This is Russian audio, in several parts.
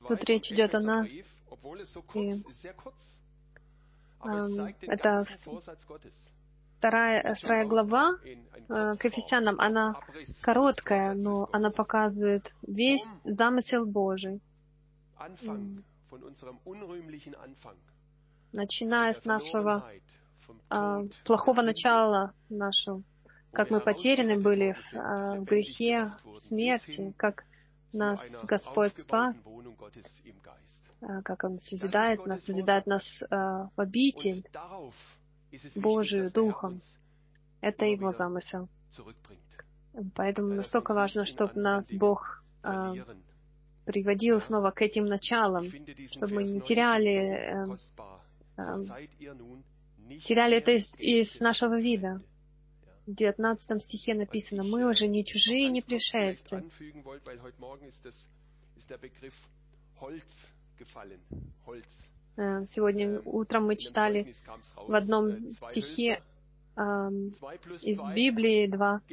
Тут речь идет о нас. И, это вторая глава к Ефесянам. Она короткая, но она показывает весь замысел Божий. Начиная с нашего плохого начала нашего, как мы потеряны были в грехе, в смерти, как нас Господь спас, как Он созидает нас в обитель Божию Духом. Это Его замысел. Поэтому настолько важно, чтобы нас Бог приводил снова к этим началам, чтобы мы не теряли это из нашего вида. В 19 стихе написано: «Мы уже не чужие, не пришельцы». Сегодня утром мы читали в одном стихе из Библии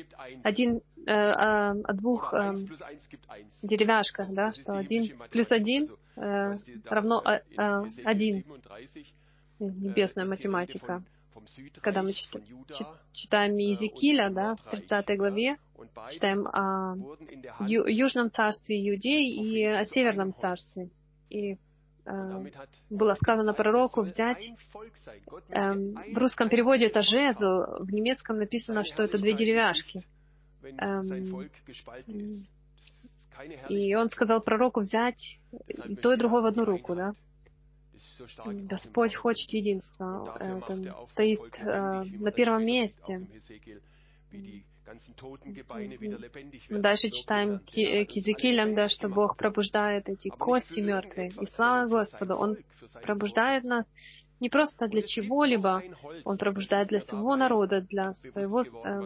о двух деревяшках, да, что 1 плюс 1 равно 1. Небесная математика. Когда мы читаем Иезекииля, да, в 30 главе, читаем о Южном царстве Иудеи и о Северном царстве. И было сказано пророку взять... в русском переводе это жезл, в немецком написано, что это 2 деревяшки. И он сказал пророку взять и то, и другое в одну руку, да. Господь хочет единства. Это стоит на первом месте. Мы дальше читаем к Иезекиилям, да, что Бог пробуждает эти кости мертвые. И слава Господу, Он пробуждает нас не просто для чего-либо, Он пробуждает для своего народа, для своего...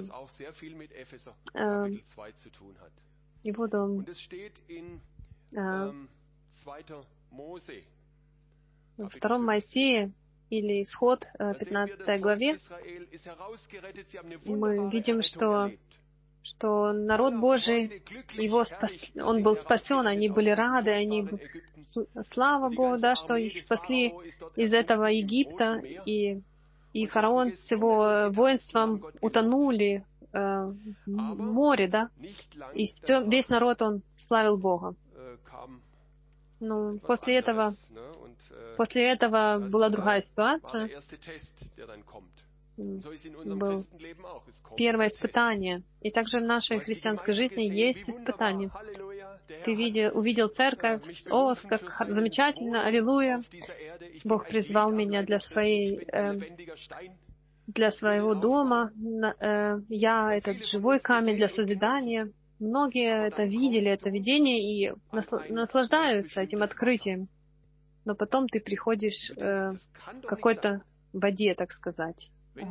И вот Он... В 2 Моисее или Исход, 15 главе, мы видим, что народ Божий, он был спасен, они были рады, слава Богу, да, что их спасли из этого Египта, и фараон с его воинством утонули в море, да, и весь народ, он славил Бога. Ну, после этого была другая ситуация. Было первое испытание. И также в нашей христианской жизни есть испытания. Ты увидел церковь, как замечательно, аллилуйя. Бог призвал меня для своего дома. Я этот живой камень для созидания. Многие это видели, это видение, и наслаждаются этим открытием. Но потом ты приходишь к какой-то воде, так сказать.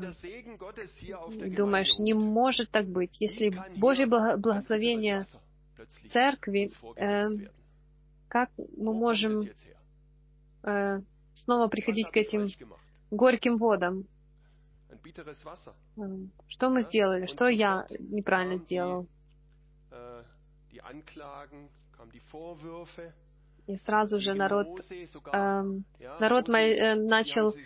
И думаешь, не может так быть. Если Божье благословение церкви, как мы можем снова приходить к этим горьким водам? Что мы сделали? Что я неправильно сделал? И сразу же народ начал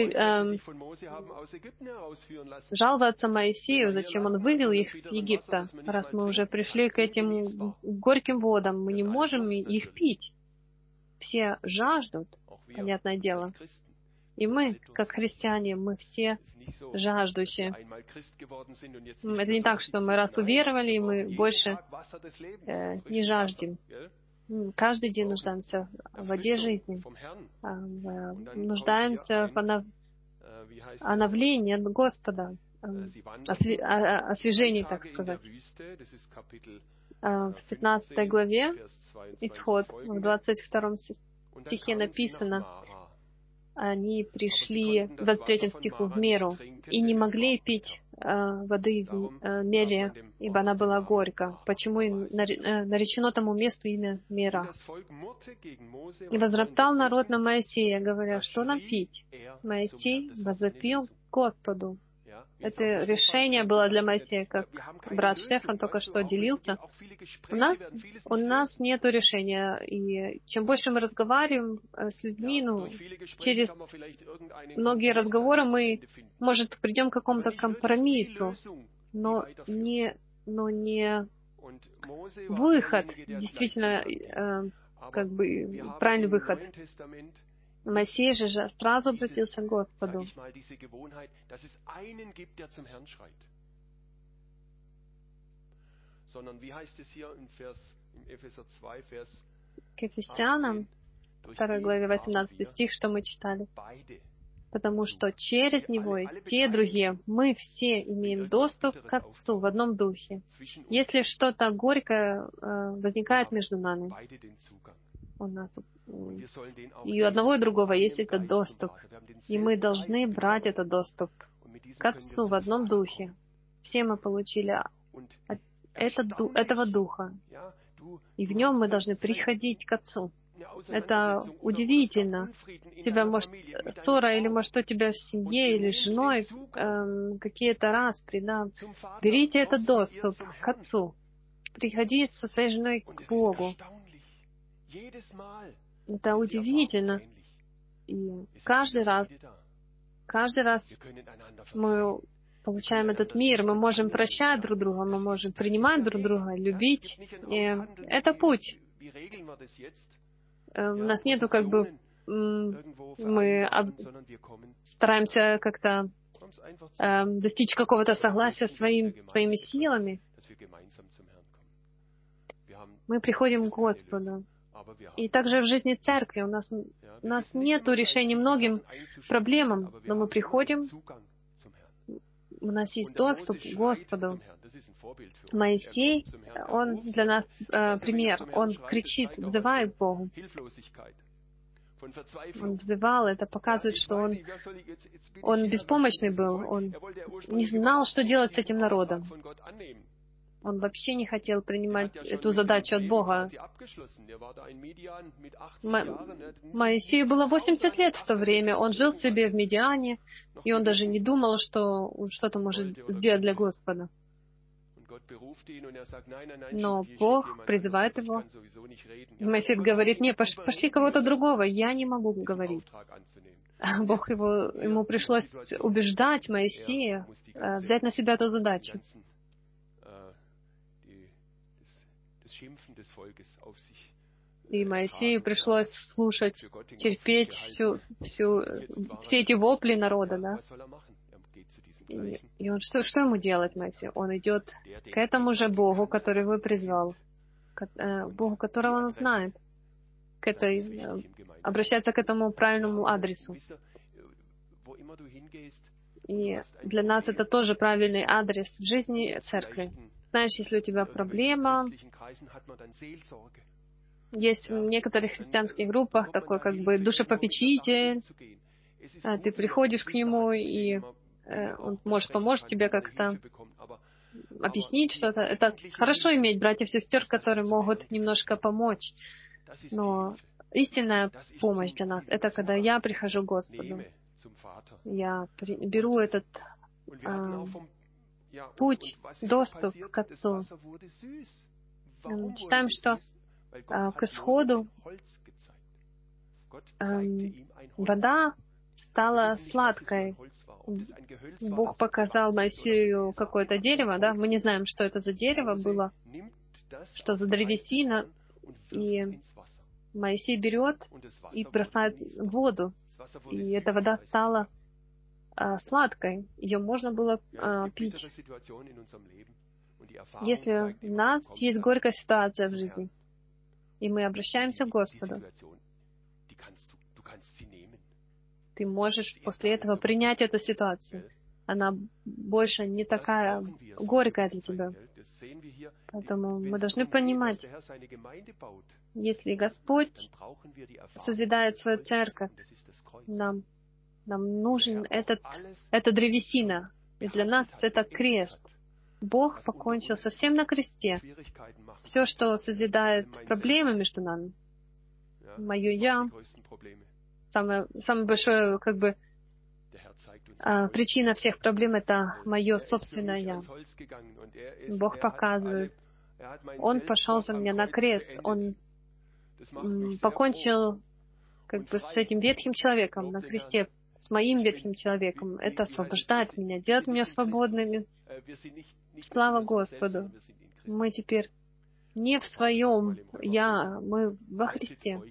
жаловаться Моисею, зачем он вывел их с Египта, раз мы уже пришли к этим горьким водам, мы не можем их пить. Все жаждут, понятное дело. И мы, как христиане, мы все жаждущие. Это не так, что мы раз уверовали, и мы больше не жаждем. Каждый день нуждаемся в воде жизни, нуждаемся в обновлении от Господа, освежении, так сказать. В 15 главе Исход, в 22 стихе написано: они пришли, в 23 стиху, в Меру, и не могли пить воды в Мере, ибо она была горька. Почему и наречено тому месту имя Мера? И возроптал народ на Моисея, говоря: что нам пить? Моисей возопил Господу. Это решение было для Моисея, как брат Штефан только что делился. У нас нет решения. И чем больше мы разговариваем с людьми, через многие разговоры мы, может, придем к какому-то компромиссу, но не выход, действительно, правильный выход. Моисей же сразу обратился к Господу. К Ефесянам, 2 главе 18 стих, что мы читали. Потому что через Него и те другие, мы все имеем доступ к Отцу в одном духе. Если что-то горькое возникает между нами, у нас и у одного и другого есть этот доступ. И мы должны брать этот доступ к Отцу в одном духе. Все мы получили этого Духа. И в нем мы должны приходить к Отцу. Это удивительно. У тебя, может, ссора, или, может, у тебя в семье, или с женой какие-то распри, да. Берите этот доступ к Отцу. Приходи со своей женой к Богу. Это удивительно. И каждый раз мы получаем этот мир, мы можем прощать друг друга, мы можем принимать друг друга, любить. И это путь. У нас нету мы стараемся как-то достичь какого-то согласия своими силами. Мы приходим к Господу. И также в жизни церкви у нас нет решения многим проблемам, но мы приходим, у нас есть доступ к Господу. Моисей, он для нас пример. Он кричит, взывает к Богу. Он взывал, это показывает, что он беспомощный был. Он не знал, что делать с этим народом. Он вообще не хотел принимать эту задачу от Бога. Моисею было 80 лет в то время. Он жил себе в Медиане, и он даже не думал, что он что-то может сделать для Господа. Но Бог призывает его. Моисей говорит: «Не, пошли кого-то другого, я не могу говорить». Бог ему пришлось убеждать Моисея взять на себя эту задачу. И Моисею пришлось слушать, терпеть все эти вопли народа, да? И он что ему делать, Моисей? Он идет к этому же Богу, который его призвал, к Богу, которого он знает, обращается к этому правильному адресу. И для нас это тоже правильный адрес в жизни церкви. Знаешь, если у тебя проблема, есть в некоторых христианских группах такой душепопечитель, ты приходишь к нему, и он поможет тебе как-то объяснить что-то. Это хорошо иметь братьев и сестер, которые могут немножко помочь, но истинная помощь для нас — это когда я прихожу к Господу. Я беру этот путь, доступ к Отцу. Читаем, что к исходу вода стала сладкой. Бог показал Моисею какое-то дерево, да? Мы не знаем, что это за дерево было, что за древесина. И Моисей берет и бросает в воду. И эта вода стала сладкой. Ее можно было пить. Если у нас есть горькая ситуация в жизни, и мы обращаемся к Господу, ты можешь после этого принять эту ситуацию. Она больше не такая горькая для тебя. Поэтому мы должны понимать, если Господь созидает свою церковь, нам нужен эта древесина. И для нас это крест. Бог покончил совсем на кресте. Все, что созидает проблемы между нами, мое «я», самое большое, Причина всех проблем — это мое собственное «я». Бог показывает. Он пошел за меня на крест. Он покончил с этим ветхим человеком на кресте, с моим ветхим человеком. Это освобождает меня, делает меня свободными. Слава Господу! Мы теперь не в своем «я», мы во Христе.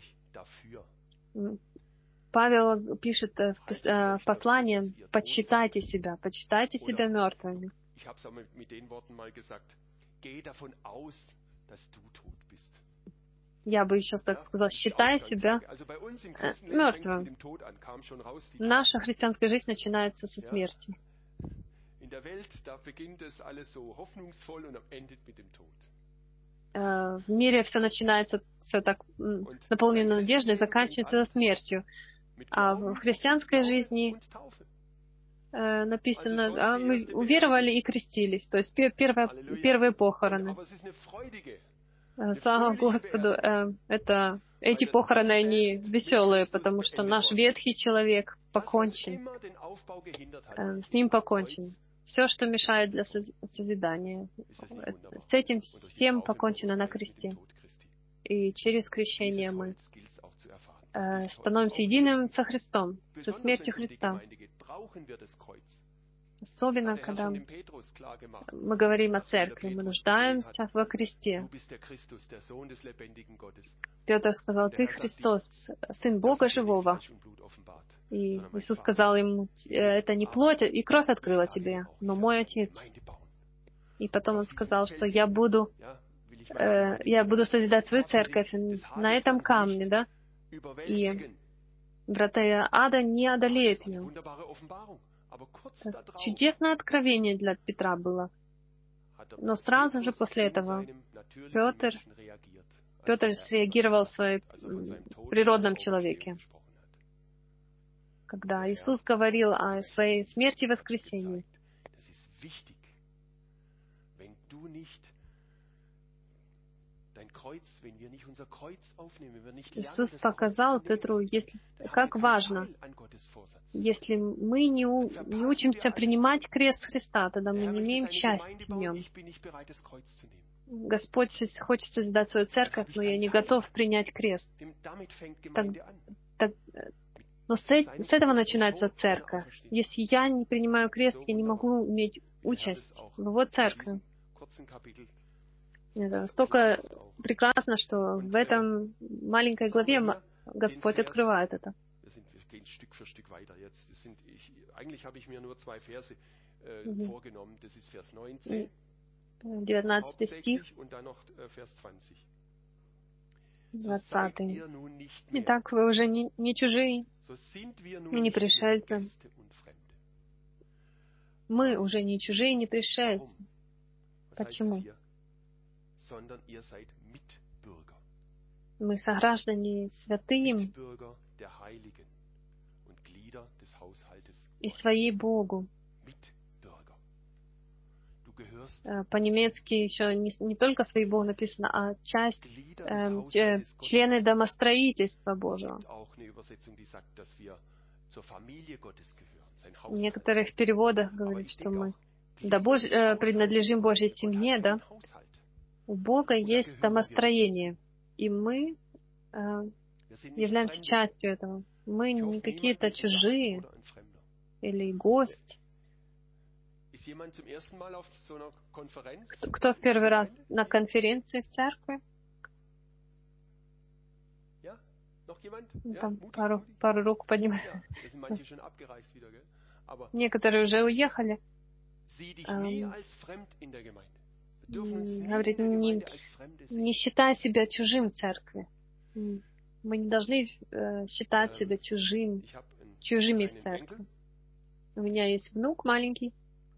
Павел пишет в послании: почитайте себя мертвыми. Я бы еще так сказал: считай себя мертвым. Наша христианская жизнь начинается со смерти. В мире все начинается все так наполнено надеждой, заканчивается смертью. А в христианской жизни написано: мы уверовали и крестились, то есть первые похороны. Слава Господу, эти похороны, они веселые, потому что наш ветхий человек покончен, с ним покончен. Все, что мешает для созидания, с этим всем покончено на кресте. И через крещение мы становимся единым со Христом, со смертью Христа. Особенно, когда мы говорим о церкви, мы нуждаемся во кресте. Петр сказал: ты Христос, Сын Бога Живого. И Иисус сказал ему: это не плоть и кровь открыла тебе, но мой Отец. И потом Он сказал, что я буду созидать свою церковь на этом камне, да? И врата ада не одолеют ее. Чудесное откровение для Петра было. Но сразу же после этого Петр среагировал в своем природном человеке. Когда Иисус говорил о своей смерти и воскресении, Иисус показал Петру, как важно, если мы не учимся принимать крест Христа, тогда мы не имеем части в нем. Господь хочет создать свою церковь, но я не готов принять крест. Но с этого начинается церковь. Если я не принимаю крест, я не могу иметь участь в его церкви. Это настолько прекрасно, что в этом маленькой главе Господь открывает это. 19 стих, 20. Итак, вы уже не чужие, не пришельцы. Мы уже не чужие, не пришельцы. Почему? Мы сограждане святым и своей Богу. По-немецки еще не только своей Богу написано, а часть, члены домостроительства Божьего. В некоторых переводах говорит, что мы принадлежим Божьей семье, да? У Бога есть домостроение, и мы являемся частью этого. Мы не какие-то чужие или гость. Кто в первый раз на конференции в церкви? Там пару рук поднимают. Некоторые уже уехали. Говорит, не считай себя чужим в церкви. Мы не должны считать себя чужими в церкви. У меня есть внук маленький.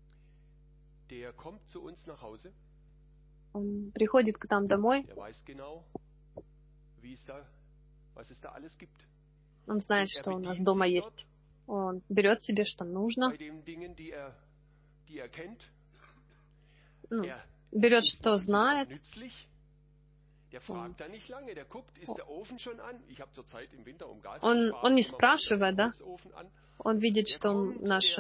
Он приходит к нам домой. Он знает, что у нас дома есть. Он берет себе, что нужно. Берет, что знает. Он не спрашивает, да? Он видит, что наш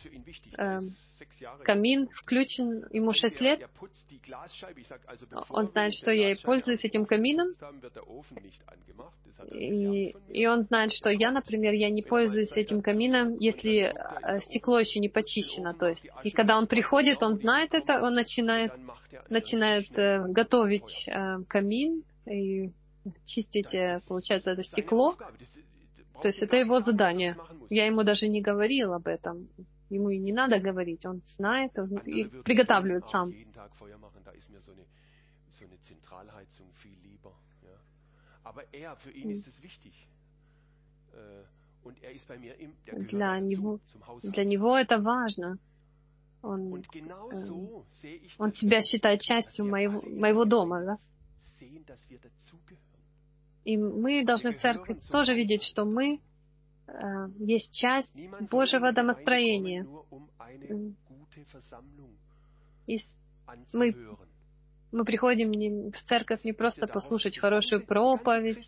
камин включен, ему 6 лет. Он знает, что я пользуюсь этим камином. И он знает, что я, например, я не пользуюсь этим камином, если стекло еще не почищено. То есть, и когда он приходит, он знает это, он начинает готовить камин и чистить, получается, это стекло. То есть это его задание. Я ему даже не говорил об этом. Ему и не надо говорить. Он знает и приготавливает сам. Для него это важно. Он себя считает частью моего дома, да? И мы должны в церкви тоже видеть, что мы есть часть Божьего домостроения. И мы приходим в церковь не просто послушать хорошую проповедь.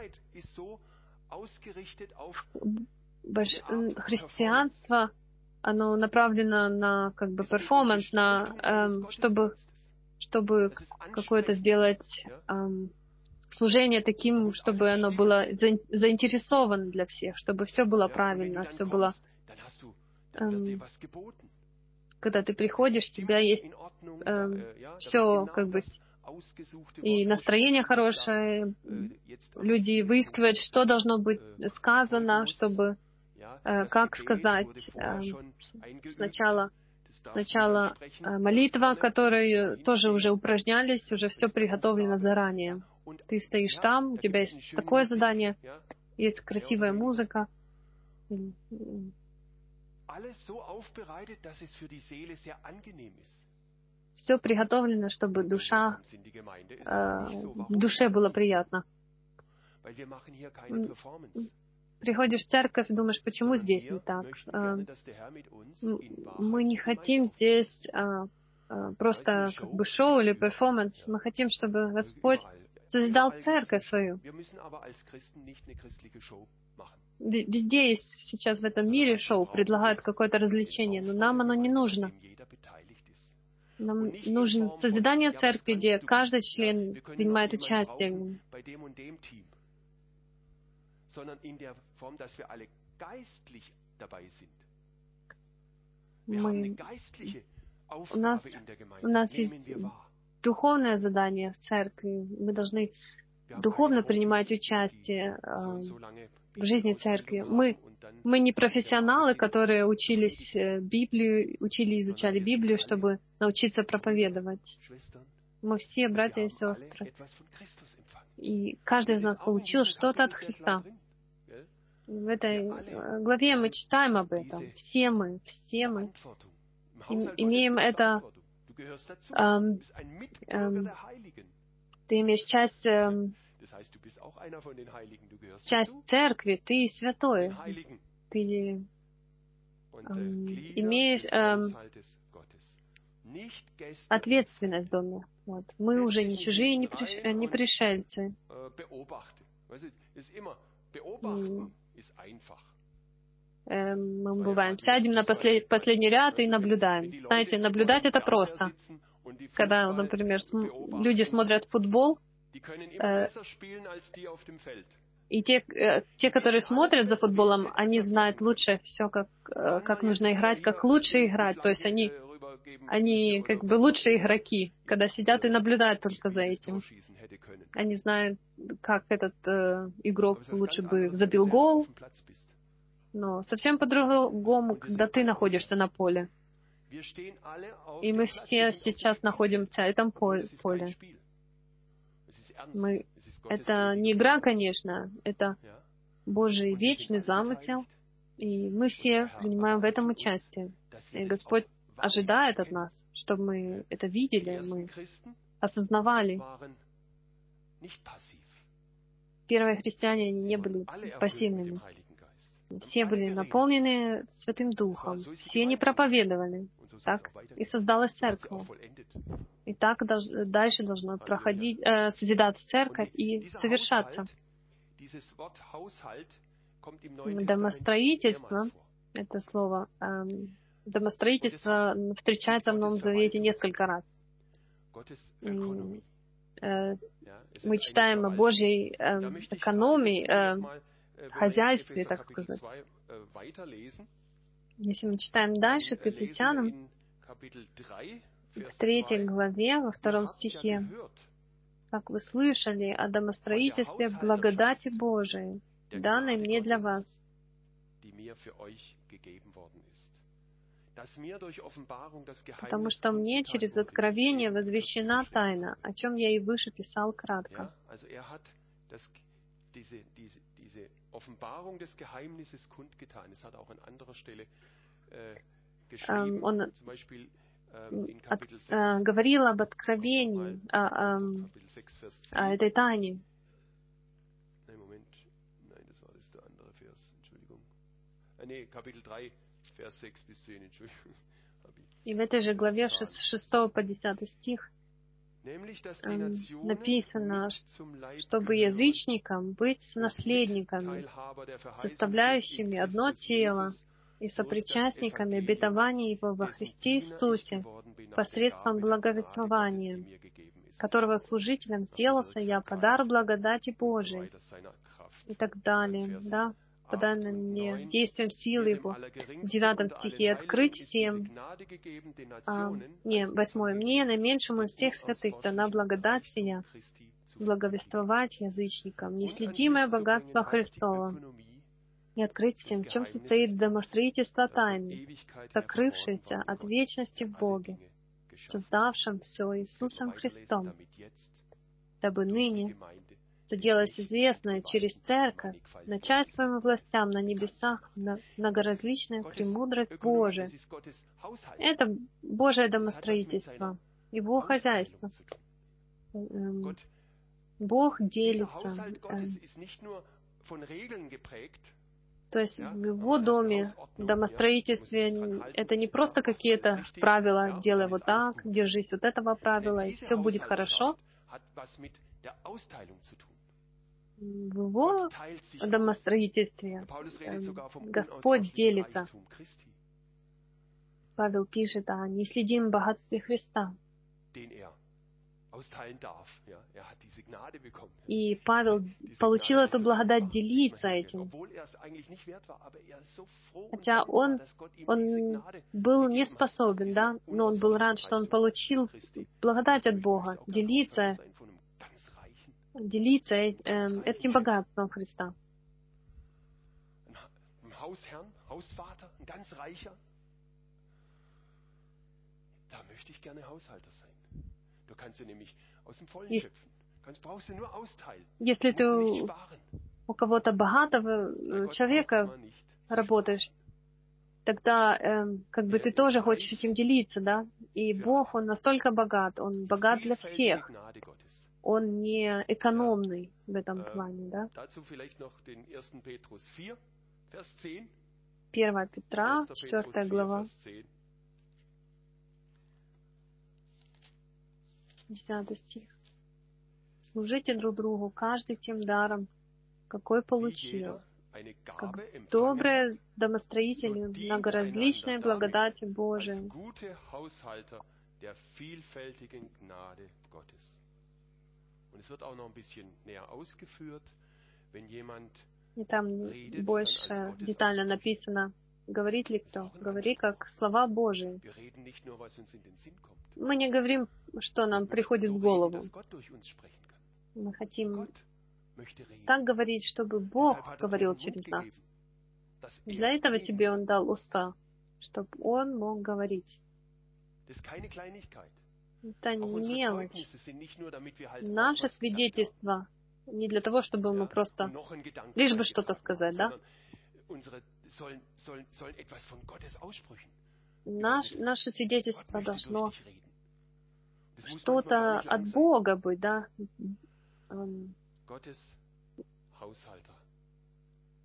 Христианство, оно направлено на перформанс, чтобы какое-то сделать служение таким, чтобы оно было заинтересовано для всех, чтобы все было правильно, все было... Когда ты приходишь, у тебя есть все и настроение хорошее, люди выискивают, что должно быть сказано, чтобы, как сказать, сначала молитва, которой тоже уже упражнялись, уже все приготовлено заранее. Ты стоишь там, у тебя есть такое задание, есть красивая музыка. Все приготовлено, чтобы душе было приятно. Приходишь в церковь и думаешь, почему здесь не так? Мы не хотим здесь просто шоу или перформанс. Мы хотим, чтобы Господь созидал церковь свою. Везде есть сейчас в этом мире шоу, предлагают какое-то развлечение, но нам оно не нужно. Нам нужно созидание церкви, где каждый член принимает участие. У нас есть духовное задание в церкви. Мы должны духовно принимать участие в жизни церкви. Мы не профессионалы, которые учились Библию, изучали Библию, чтобы научиться проповедовать. Мы все братья и сестры. И каждый из нас получил что-то от Христа. В этой главе мы читаем об этом. Все мы имеем это. Ты имеешь часть церкви, ты святой. Ты имеешь ответственность в доме. Вот. Мы уже не чужие, не пришельцы. Мы бываем, сядем на последний ряд и наблюдаем. Знаете, наблюдать это просто. Когда, например, люди смотрят футбол, и те, которые смотрят за футболом, они знают лучше все, как нужно играть, как лучше играть. То есть они лучшие игроки, когда сидят и наблюдают только за этим. Они знают, как этот игрок лучше бы забил гол. Но совсем по-другому, когда ты находишься на поле. И мы все сейчас находимся в этом поле. Это не игра, конечно, это Божий вечный замысел, и мы все принимаем в этом участие. И Господь ожидает от нас, чтобы мы это видели, мы осознавали. Первые христиане не были пассивными. Все были наполнены Святым Духом. Все не проповедовали. Так и создалась церковь. И так дальше должно проходить, созидаться церковь и совершаться. Домостроительство, это слово, домостроительство встречается в Новом Завете несколько раз. Мы читаем о Божьей экономии, хозяйстве, так сказать. Если мы читаем дальше, к Ефесянам, в 3 главе, во 2 стихе, как вы слышали о домостроительстве благодати Божией, данной мне для вас, потому что мне через откровение возвещена тайна, о чем я и выше писал кратко. Он говорил об откровении, о этой тайне. И в этой же главе 6 по 10 стих написано, чтобы язычникам быть наследниками, составляющими одно тело и сопричастниками обетования Его во Христе Иисусе посредством благовествования, которого служителем сделался я по дару благодати Божией, и так далее, да, по данным мне действием силы Его. В 9 стихе открыть всем, 8 мне, наименьшему из всех святых, дана благодать сия, благовествовать язычникам, неследимое богатство Христова, и открыть всем, в чем состоит домостроительство тайны, сокрывшееся от вечности в Боге, создавшем все Иисусом Христом, дабы ныне соделалось известное через Церковь начальствуем и властям на небесах многоразличная премудрость Божия. Это Божие домостроительство, Его хозяйство. Бог делится. То есть в Его доме, в домостроительстве, это не просто какие-то правила, делай вот так, держись вот этого правила, и все будет хорошо. В Его домостроительстве Господь делится. Павел пишет о неследимом богатстве Христа. И Павел получил эту благодать делиться этим. Хотя он был не способен, да, но он был рад, что он получил благодать от Бога, делиться этим богатством Христа. Если ты у кого-то богатого человека работаешь, тогда как бы ты тоже хочешь этим делиться, да? И Бог, Он настолько богат, Он богат для всех. Он не экономный в этом плане, да? 1 Петра, 4 глава, 10 стих. Служите друг другу, каждый тем даром, какой получил, как добрые домостроители многоразличной благодати Божией. И там больше детально написано, говорит ли кто, говори как слова Божии. Мы не говорим, что нам приходит в голову. Мы хотим так говорить, чтобы Бог говорил через нас. Для этого тебе Он дал уста, чтобы Он мог говорить. Это не мелочь. Наше свидетельство не для того, чтобы мы просто лишь бы что-то сказать, да? Наше свидетельство должно что-то от Бога быть, да?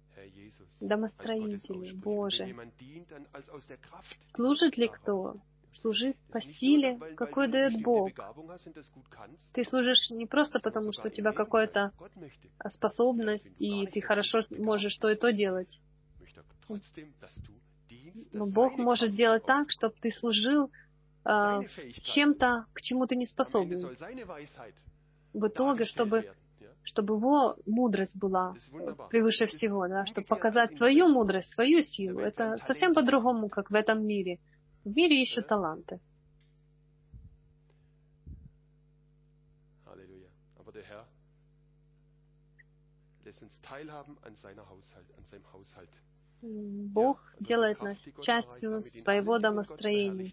Домостроители Божии. Служит ли кто? служи по силе, какой дает Бог. Ты служишь не просто потому, что у тебя какая-то способность, и ты хорошо можешь то и то делать. Но Бог может делать так, чтобы ты служил чем-то, к чему ты не способен. В итоге, чтобы Его мудрость была превыше всего, да, чтобы показать свою мудрость, свою силу. Это совсем по-другому, как в этом мире. В мире ищут таланты. Бог делает нас частью своего домостроения.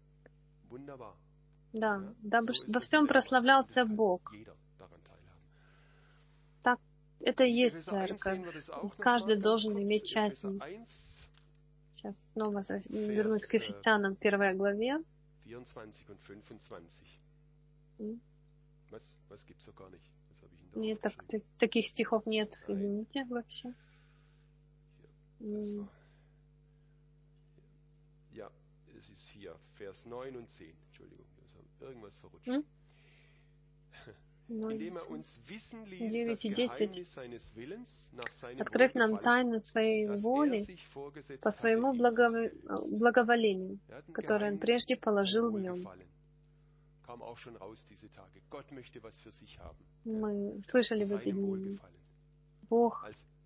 Да, дабы во всем прославлялся Бог. Так, это и есть церковь. Каждый должен иметь часть. Сейчас снова вернусь к Ефесянам 1 главе. Нет, таких стихов нет, извините, вообще. Indem uns wissen ließ, das 9 и 10. Geheimnis seines Willens nach seinem Открыв нам тайну своей воли по своему благоволению, которое Он прежде положил в Нем. Мы слышали в эти дни. Бог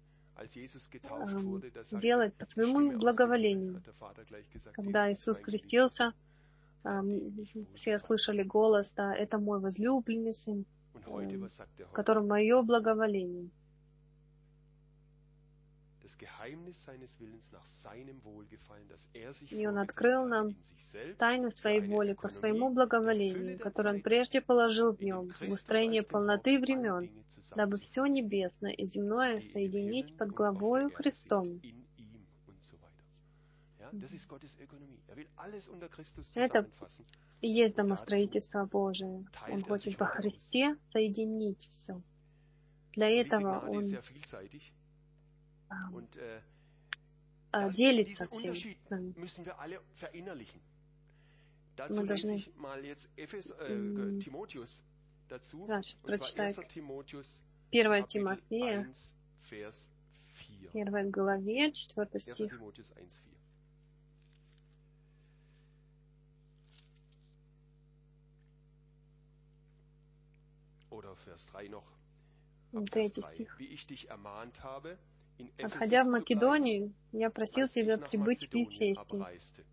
делает по своему благоволению. Когда Иисус крестился, все слышали голос, да, это мой возлюбленный Сын, которому мое благоволение. И Он открыл нам тайну своей воли по своему благоволению, которое Он прежде положил в Нем, в устроение полноты времен, дабы все небесное и земное соединить под главою Христом. Это и есть домостроительство Божие. Он хочет во Христе соединить все. Для этого Он делится всем. Мы должны прочитать 1 Тимофея, 1 главе, 4 стих. Третий стих. «Отходя в Македонию, я просил тебя прибыть в Ефесе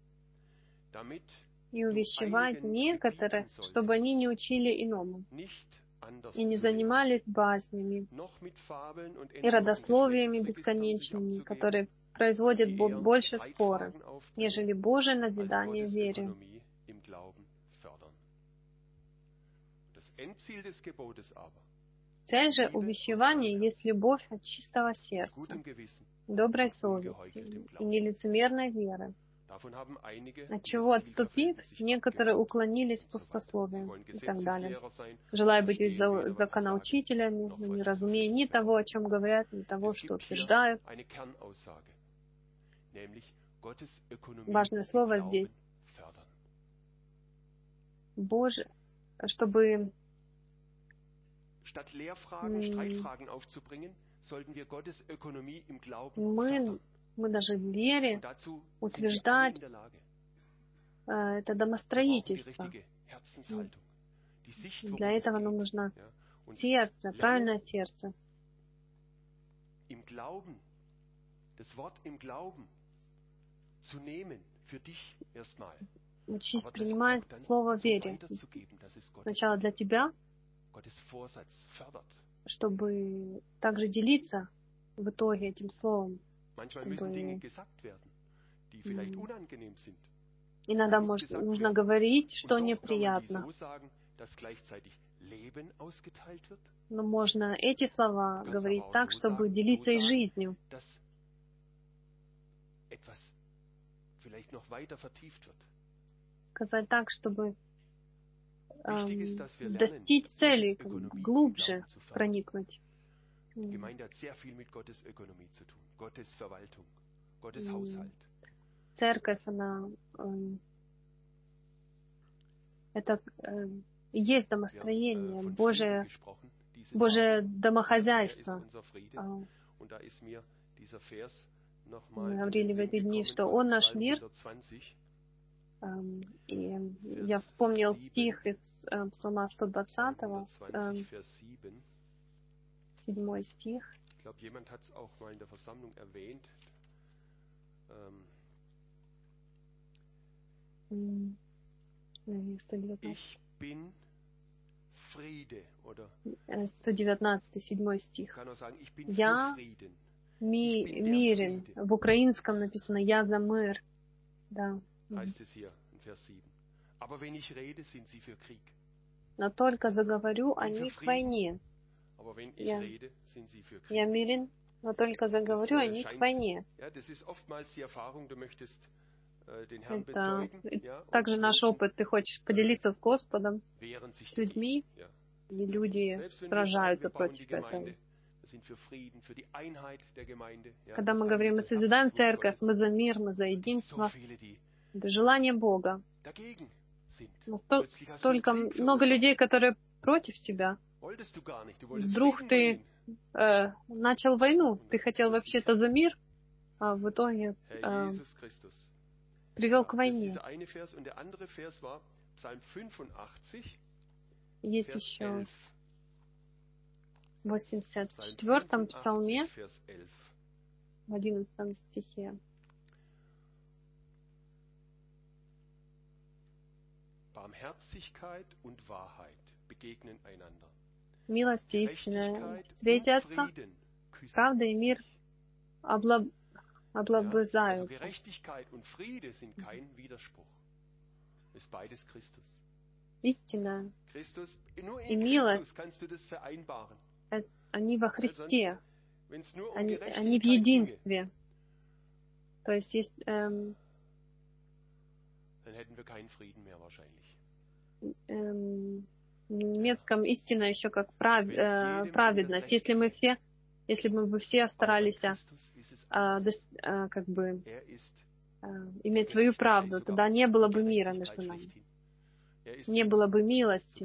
и увещевать некоторых, чтобы они не учили иному, и не занимались баснями и родословиями бесконечными, которые производят больше споров, нежели Божие назидание в вере». Цель же увещевания есть любовь от чистого сердца, доброй совести и нелицемерной веры, от чего отступив, некоторые уклонились в пустословие и так далее, желая быть законоучителями, но не разумея ни того, о чем говорят, ни того, что утверждают. Важное слово здесь. Боже, чтобы мы даже в вере утверждать это домостроительство. Для этого нам нужно сердце, правильное сердце. Учись принимать слово в вере. Сначала для тебя, чтобы также делиться в итоге этим словом. Иногда нужно говорить, что неприятно. Но можно эти слова говорить так, чтобы делиться и жизнью. Сказать так, чтобы достичь цели, глубже проникнуть. Церковь, она Это есть домостроение, Божие домохозяйство. Мы говорили в эти дни, что Он наш мир. И я вспомнил стих из Псалма 120, 7 стих. Ich glaube, jemand hat es auch mal in der Versammlung erwähnt. Ich bin Friede, oder? 119, 7 стих. Kann auch sagen, ich bin Я für Frieden. мирен. В украинском написано «Я за мир». Да. Heißt es hier in Vers 7. Aber wenn ich rede, sind sie für Krieg. Но только заговорю, они к войне. Aber wenn ich rede, sind sie für Krieg. Я мирен, но только заговорю, они к войне. Ja, das ist oftmals die Erfahrung, du möchtest den Herrn bezeugen. Это также наш опыт. Ты хочешь поделиться с Господом, с людьми, и люди сражаются против этого. Когда мы говорим, мы созидаем церковь, мы за мир, мы за единство, это желание Бога. Но столько много людей, которые против тебя. Вдруг ты начал войну, ты хотел вообще-то за мир, а в итоге привел к войне. Есть еще в 84-м псалме, в 11 стихе. Милость и истина встретятся, правда и мир облобызаются. Истина и милость, они во Христе, они в единстве. То есть есть в немецком истина еще как праведность. Если бы мы все старались как бы иметь свою правду, тогда не было бы мира между нами. Не было бы милости,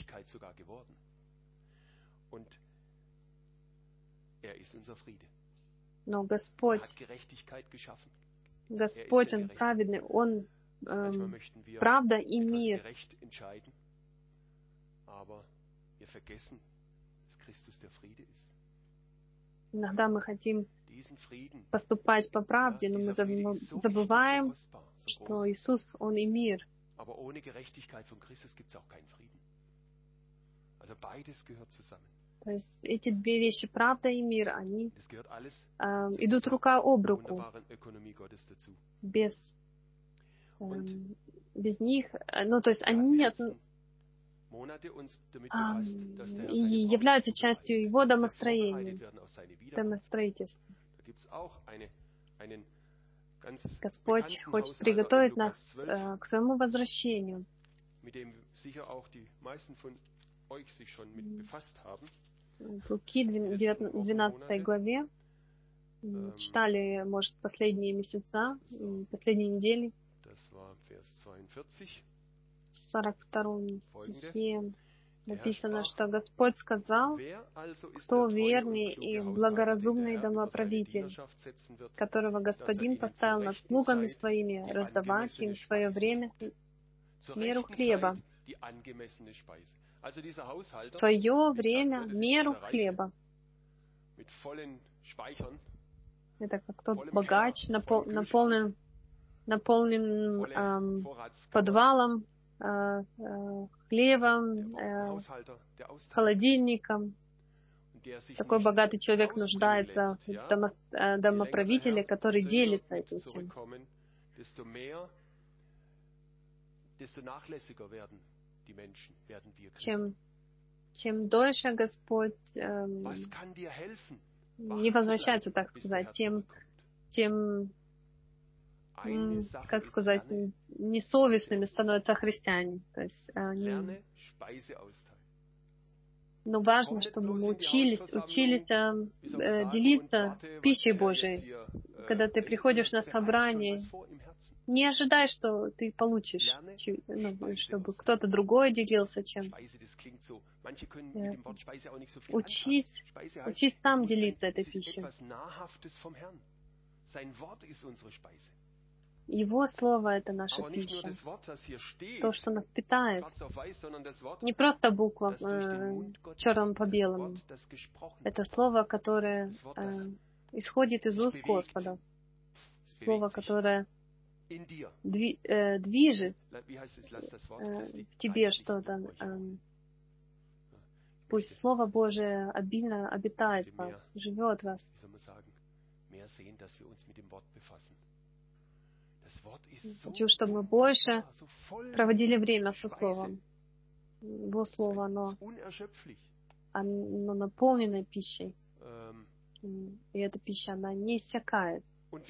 но Господь, Он праведный, Он правда и мир. Иногда мы хотим поступать по правде, но мы забываем, что Иисус, Он и мир. То есть эти две вещи, правда и мир, они идут рука об руку. Без них, ну то есть они и являются частью Его домостроения, домостроительства. Господь хочет приготовить нас к своему возвращению. В Луки 12 главе читали, может, последние месяца, последние недели. В 42 стихе написано, что Господь сказал: «Кто верный и благоразумный домоправитель, которого Господин поставил над слугами своими, раздавать им в свое время меру хлеба». В свое время меру хлеба. Это как тот богач, наполнен подвалом, хлебом, холодильником. Такой богатый человек нуждается в домоправителе, который делится этим всем. Чем дольше Господь не возвращается, так сказать, тем как сказать, несовестными становятся христиане. То есть но важно, чтобы мы учились делиться пищей Божией. Когда ты приходишь на собрание, Не ожидай, что ты получишь, чтобы кто-то другой делился чем. Учись сам делиться этой пищей. Его Слово — это наша пища. То, что нас питает. Не просто буква черным по белому. Это Слово, которое исходит из уст Господа. Слово, которое движет в тебе что-то. Пусть Слово Божие обильно обитает в вас, живет в вас. Хочу, чтобы мы больше проводили время со Словом. Его Слово, оно наполнено пищей. И эта пища, она не иссякает.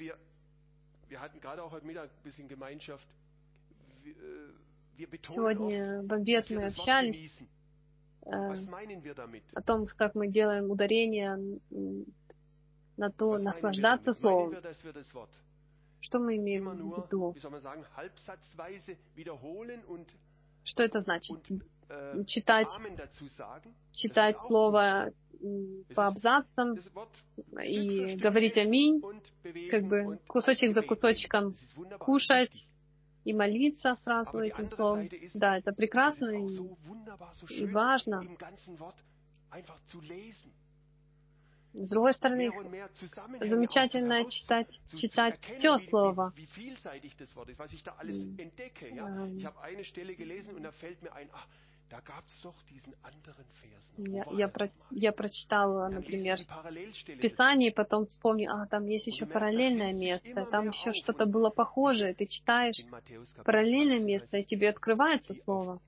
Сегодня в обед мы общались о том, как мы делаем ударение на то, наслаждаться Словом. Что мы имеем в виду? Что это значит? Читать Слово по абзацам и говорить аминь, как бы кусочек за кусочком кушать и молиться сразу этим словом. Да, это прекрасно и важно. С другой стороны, замечательно читать все слово. Я прочитала, например, Писание, и потом вспомнил, там есть еще параллельное место, там еще что-то было похожее. Ты читаешь параллельное место, и тебе открывается слово.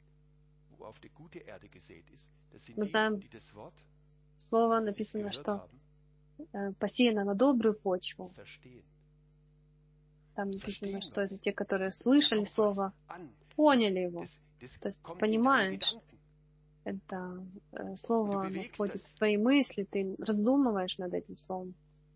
Мы знаем, слово написано, что посеяно на добрую почву. Там написано, что это те, которые слышали слово, поняли его. То есть понимаешь, это слово входит в твои мысли, ты раздумываешь над этим словом.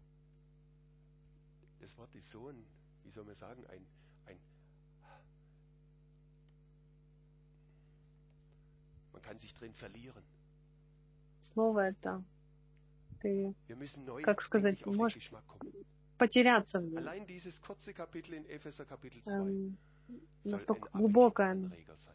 Слово это, ты, как сказать, можешь потеряться в нем. Настолько глубокое.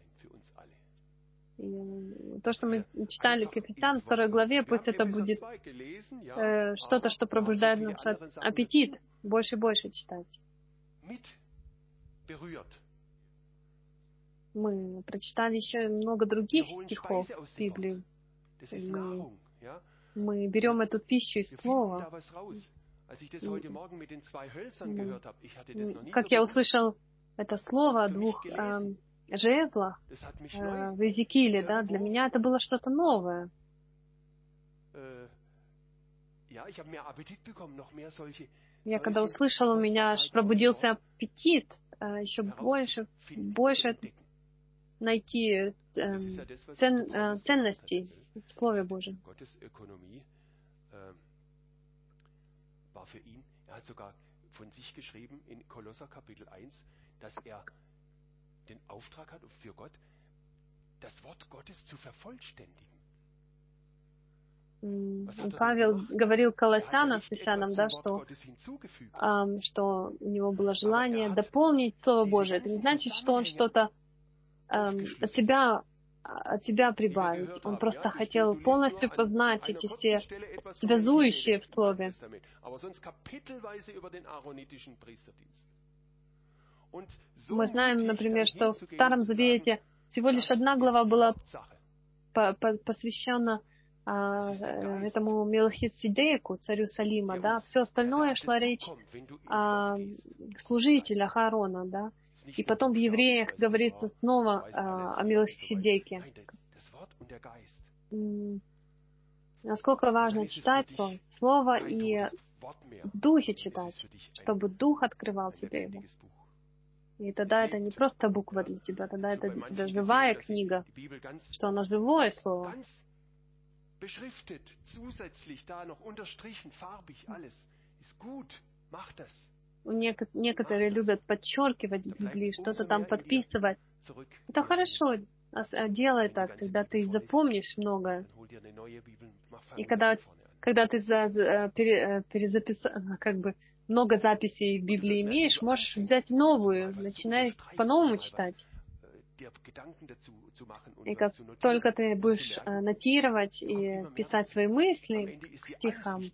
И то, что мы читали к Ефесянам, 2 главе, пусть это будет что-то, что пробуждает наш аппетит, больше и больше читать. Мы прочитали еще много других стихов в Библии. Мы берем эту пищу из Слова. Как я услышал это слово о 2 жезлах в Иезекииле, да, для меня это было что-то новое. Я когда услышал, у меня аж пробудился аппетит, еще больше найти ценностей в Слове Божьем. Er hat sogar von sich geschrieben in Kolosser Kapitel 1, dass er den Auftrag hat für Gott, das Wort Gottes zu vervollständigen. Павел говорил Колоссянам, да, что у него было желание дополнить Слово Божие. Это не значит, что он что-то от себя прибавить. Он просто хотел полностью познать эти все связующие в Слове. Мы знаем, например, что в Старом Завете всего лишь 1 глава была посвящена этому Мелхиседеку, царю Салима, да. Все остальное шла речь о служителях Аарона, да. И потом в Евреях говорится снова о Мелхиседеке. Насколько важно читать Слово и в Духе читать, чтобы Дух открывал тебе его. И тогда это не просто буква для тебя, тогда это для тебя живая книга, что оно живое Слово. некоторые любят подчеркивать в Библии, что-то там подписывать. Это хорошо, делай так, тогда ты запомнишь многое. И когда ты много записей в Библии имеешь, можешь взять новую, начинай по-новому читать. И как только ты будешь нотировать и писать свои мысли к стихам,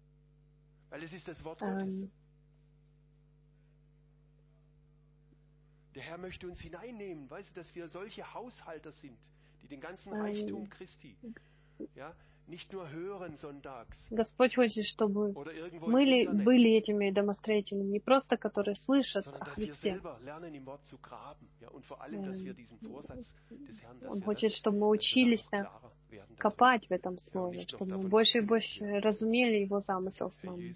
Der Herr möchte uns hineinnehmen, weißt du, dass wir solche Haushalter sind, die den ganzen Reichtum Christi, ja, nicht nur hören sonntags. Господь хочет, чтобы мы были этими домостроителями, не просто которые слышат о Христе. Он хочет, чтобы мы учились копать в этом Слове, чтобы мы больше и больше разумели Его замысел с нами.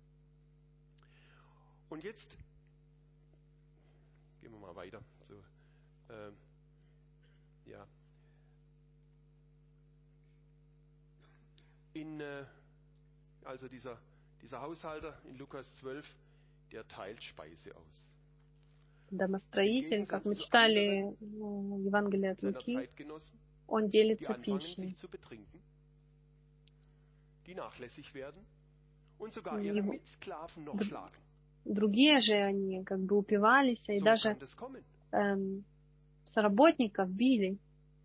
Gehen wir mal weiter. So, ja. Also dieser Haushalter in Lukas 12, der teilt Speise aus. Домостроитель, как мы читали в Евангелии от Луки, он делится пищей. Die nachlässig werden und sogar ihre Mitsklaven noch schlagen. Другие же они как бы упивались, и даже соработников били.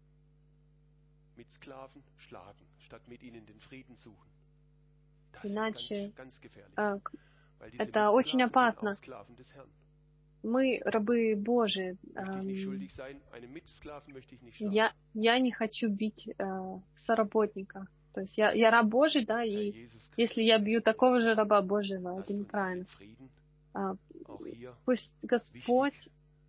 Иначе это очень опасно. Мы рабы Божии. Я не хочу бить соработника. То есть я раб Божий, да, и если я бью такого же раба Божьего, это неправильно. Пусть Господь,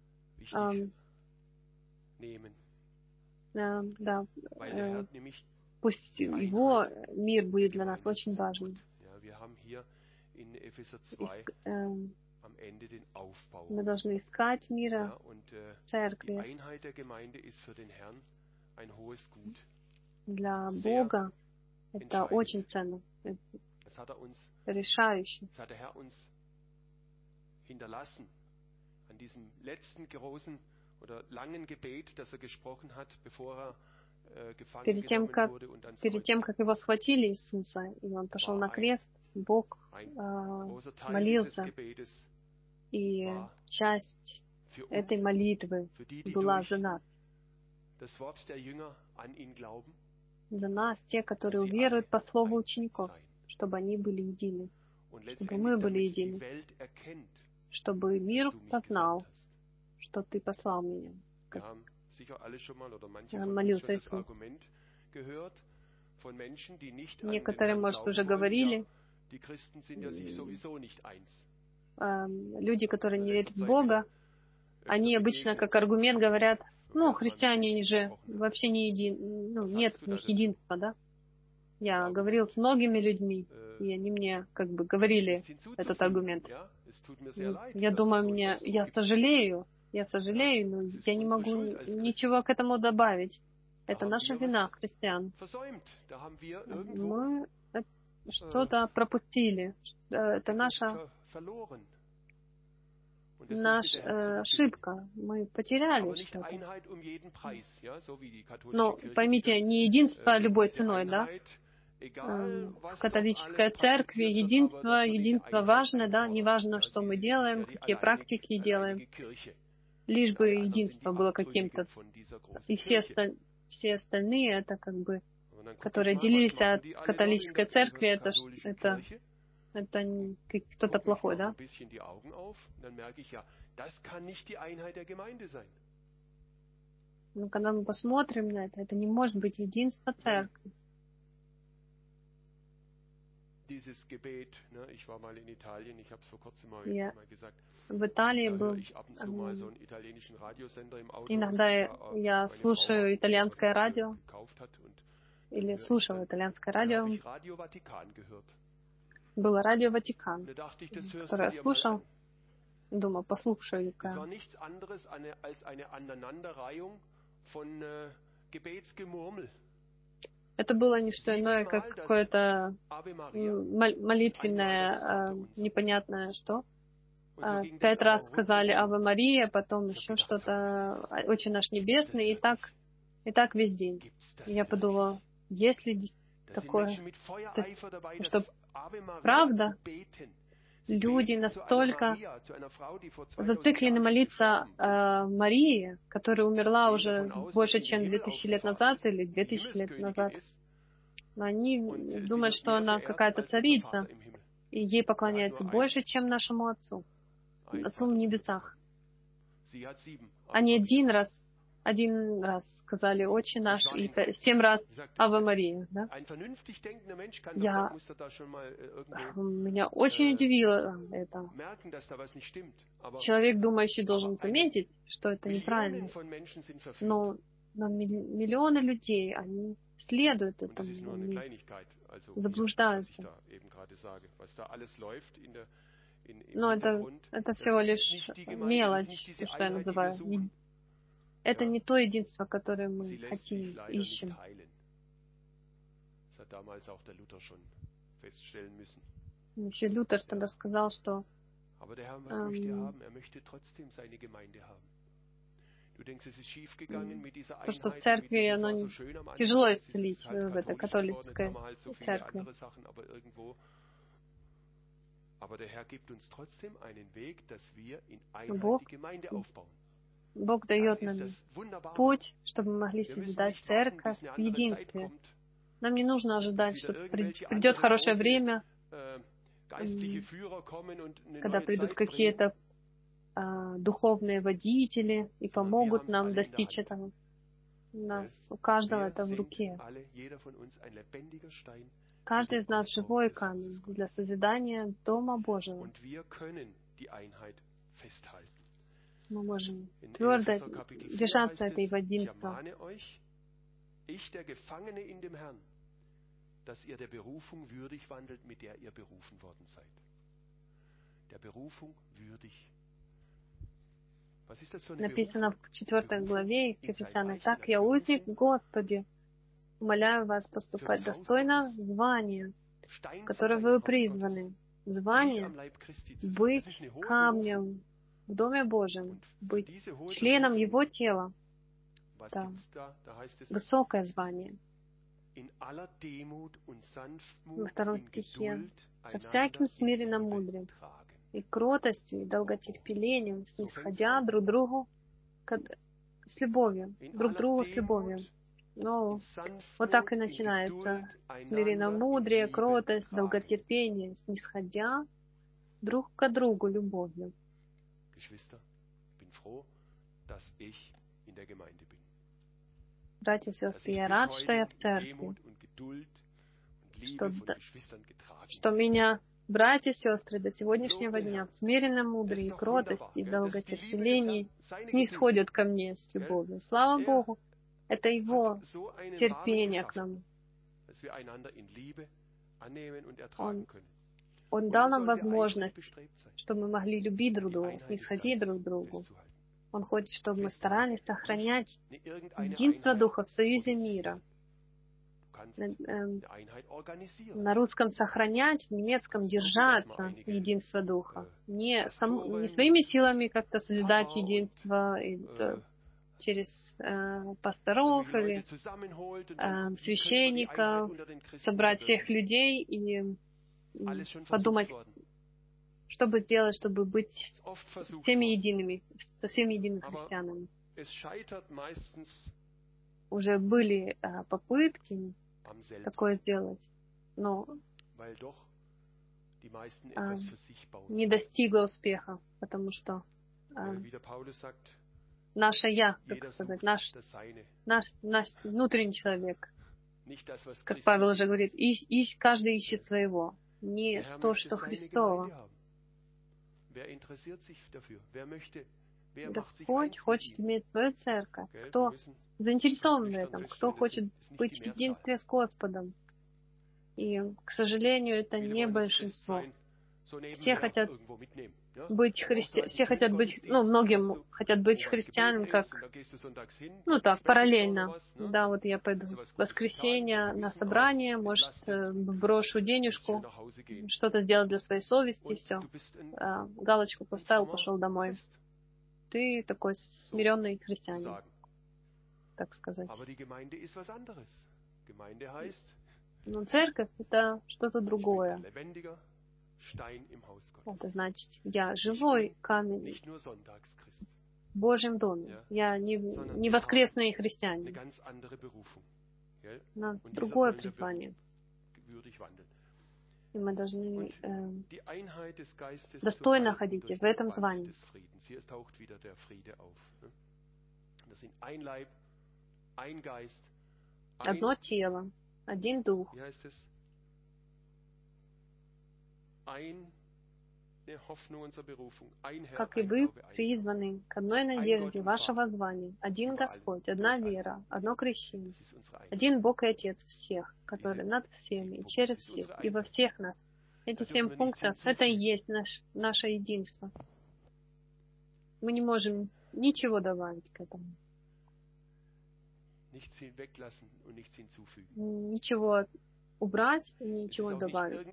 пусть Его мир будет для нас очень важным. Мы должны искать мира в церкви. Для Бога это очень ценно, решающе. Hinterlassen an diesem letzten großen oder langen Gebet, das gesprochen hat, bevor gefangen genommen wurde und ans Kreuz. Перед тем, как его схватили Иисуса, и он пошел на крест, Бог молился, и часть этой молитвы была за нас. За нас, те, которые уверуют по слову учеников, чтобы они были едины, чтобы мы были едины, чтобы мир познал, что Ты послал меня. Молился Иисус. Некоторые, может, уже говорили, люди, которые не верят в Бога, они обычно как аргумент говорят, христиане, они же вообще не едины, нет у них единства, да? Я говорил с многими людьми, и они мне как бы говорили этот аргумент. Я думаю, я сожалею, но я не могу ничего к этому добавить. Это наша вина, христиан. Мы что-то пропустили. Это наша ошибка. Мы потеряли что-то. Но поймите, не единство любой ценой, да? В католической церкви единство важно, да, не важно, что мы делаем, какие практики делаем, лишь бы единство было каким-то. И все остальные, это как бы, которые делились от католической церкви, это кто-то плохой, да? Но когда мы посмотрим на это не может быть единство церкви. Я в Италии был. Иногда я слушаю итальянское радио. Или слушал итальянское радио. Было радио Ватикан, которое я слушал. Думал, послушаю-ка. Это было не что иное, как какое-то молитвенное, непонятное что. 5 раз сказали Аве Мария, потом еще что-то, Отче наш Небесный, и так весь день. И я подумала, если такое, что правда, люди настолько зациклены молиться Марии, которая умерла уже больше, чем 2000 лет назад или 2000 лет назад. Они думают, что она какая-то царица, и ей поклоняются больше, чем нашему Отцу, Отцу в небесах. Они один раз сказали Отче наш, и 7 раз Аве Мария. Да? Меня очень удивило это. Человек, думающий, должен заметить, что это неправильно. Но миллионы людей, они следуют этому, они заблуждаются. Но это всего лишь мелочь, то, что я называю. Это не то единство, которое мы хотим, ищем. Еще Лютер тогда сказал, что то, что в церкви, оно тяжело исцелить, в этой католической церкви. Бог дает нам путь, чтобы мы могли созидать церковь в единстве. Нам не нужно ожидать, что придет хорошее время, когда придут какие-то духовные водители и помогут нам достичь этого. У каждого это в руке. Каждый из нас живой камень для созидания Дома Божьего. Мы можем твердо держаться этой единства. Dass ihr der Berufung würdig wandelt, mit der ihr berufen worden seid. Der Berufung würdig. Was ist das für eine Написано в 4 главе Ефесянам: «Так я, узник Господи, умоляю вас поступать достойно звания, в которое вы призваны». Звание — быть камнем в Доме Божьем, быть членом Его тела. Да. Высокое звание. Во 2 стихе: «Со всяким смиренным мудрым и кротостью, и долготерпением, снисходя друг другу с любовью, друг другу с любовью». Ну, вот так и начинается. Смиренно-мудрее, кротость, долготерпение, снисходя друг к другу любовью. Братья и сестры, я рад, что я в церкви, что меня братья и сестры до сегодняшнего дня в смиренном мудрее, кротости и долготерпении снисходят ко мне с любовью. Слава Богу, это Его терпение к нам. Он дал нам возможность, чтобы мы могли любить друг друга, снисходить друг к другу. Он хочет, чтобы мы старались сохранять единство Духа в союзе мира. На русском сохранять, в немецком держаться единство Духа. Не своими силами как-то созидать единство через пасторов или священников, собрать всех людей и подумать, что бы сделать, чтобы быть всеми едиными, со всеми едиными христианами. Уже были попытки такое сделать, но не достигло успеха, потому что наше «я», так сказать, наш внутренний человек, как Павел уже говорит, каждый ищет своего, не то, что Христово. Господь хочет иметь свою церковь. Кто заинтересован в этом? Кто хочет быть в единстве с Господом? И, к сожалению, это не большинство. Все хотят быть многим хотят быть христианами, как, так, параллельно. Да, вот я пойду в воскресенье на собрание, может, брошу денежку, что-то сделать для своей совести, все. Галочку поставил, пошел домой. Ты такой смиренный христианин, так сказать. Но церковь — это что-то другое. Это значит, я живой камень в Божьем доме. Я не воскресный христианин. У нас другое призвание. И мы должны достойно ходить в этом звании. Одно тело, один дух. Как и вы призваны к одной надежде вашего звания, один Господь, одна вера, одно крещение, один Бог и Отец всех, который над всеми и через всех и во всех нас. Эти 7 пунктов — это и есть наше единство. Мы не можем ничего добавить к этому. Ничего убрать и ничего добавить.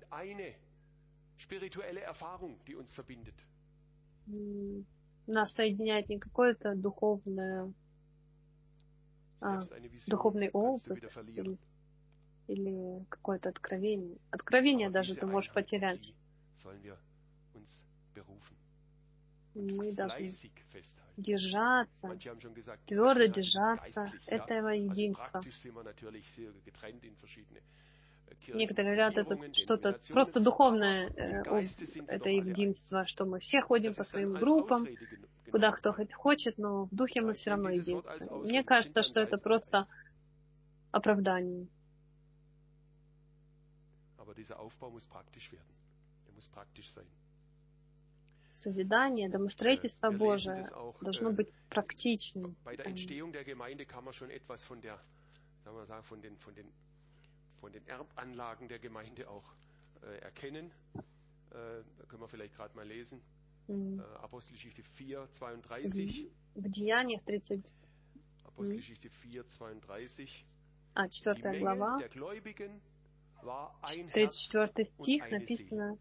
Нас соединяет не какое-то духовный опыт или какое-то откровение. Откровение даже ты можешь потерять. Мы должны держаться, твердо держаться этого единства. Некоторые говорят, это что-то просто духовное, это единство, что мы все ходим по своим группам, куда кто хочет, но в духе мы все равно единство. Мне кажется, что это просто оправдание. Созидание, домостроительство Божие должно быть практичным. Von den Erbanlagen der Gemeinde auch erkennen. Da können wir vielleicht gerade mal lesen. Apostelgeschichte 4, 32. В Деяниях 30. Apostelgeschichte 4, 32. 4 глава. 34 стих написано.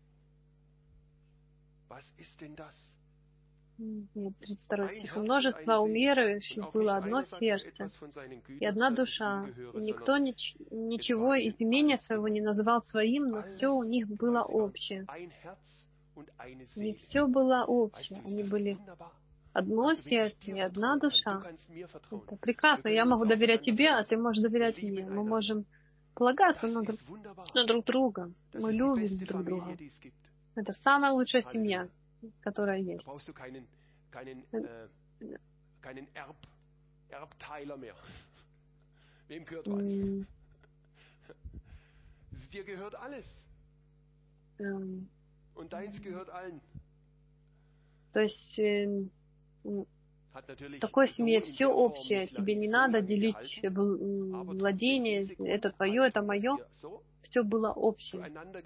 Was ist denn das? Нет, 32 стих. Множество уверующих было одно сердце и одна душа, и никто ничего из имения своего не называл своим, но все у них было общее. Не все было общее, они были одно сердце и одна душа. Это прекрасно. Я могу доверять тебе, а ты можешь доверять мне. Мы можем полагаться на друг друга. Мы любим друг друга. Это самая лучшая семья, которая есть. Keinen Erbteiler mehr. Wem gehört was? Dir gehört alles. Und deins gehört allen. То есть в такой семье все общее. Тебе не надо делить владение. Это твое, это мое. Все было общее.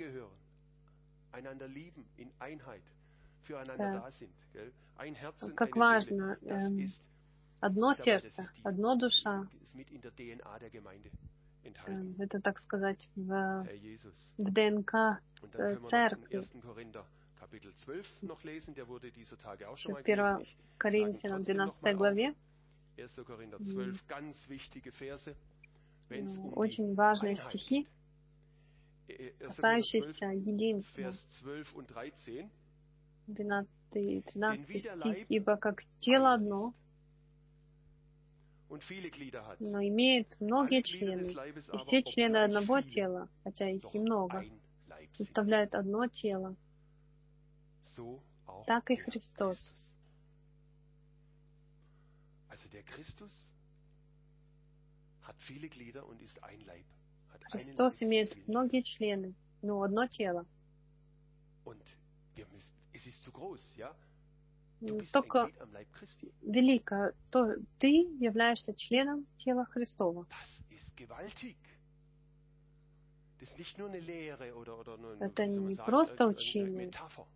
Как важно, одно сердце, одна душа. Это, так сказать, в ДНК церкви. В 1 Коринфянам 12 главе очень важные стихи, касающиеся единства. 12 и 13 стих. «Ибо как тело одно, но имеет многие члены, и все члены одного тела, хотя их и много, составляют одно тело, так и Христос». Христос имеет многие члены, но одно тело. Настолько велико, то ты являешься членом тела Христова. Это не просто учение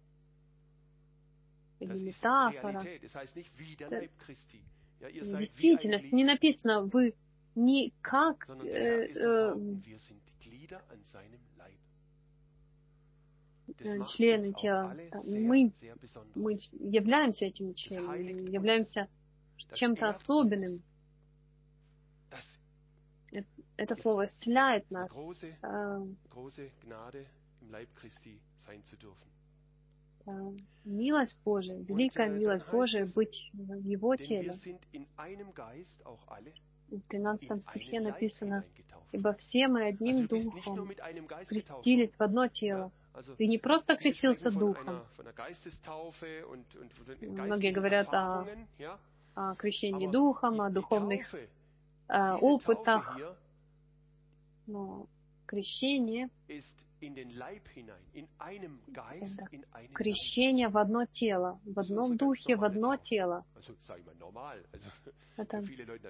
или метафора. Это действительность. Не написано, вы не как члены тела. Мы являемся этими членами, являемся чем-то особенным. Это слово исцеляет нас. Милость Божия, великая милость Божия быть в Его теле. В 13 стихе написано: «Ибо все мы одним духом крестились в одно тело». Ты не просто крестился духом. Многие говорят о крещении духом, о духовных опытах. Но крещение — это крещение в одно тело, в одном духе, в одно тело. Это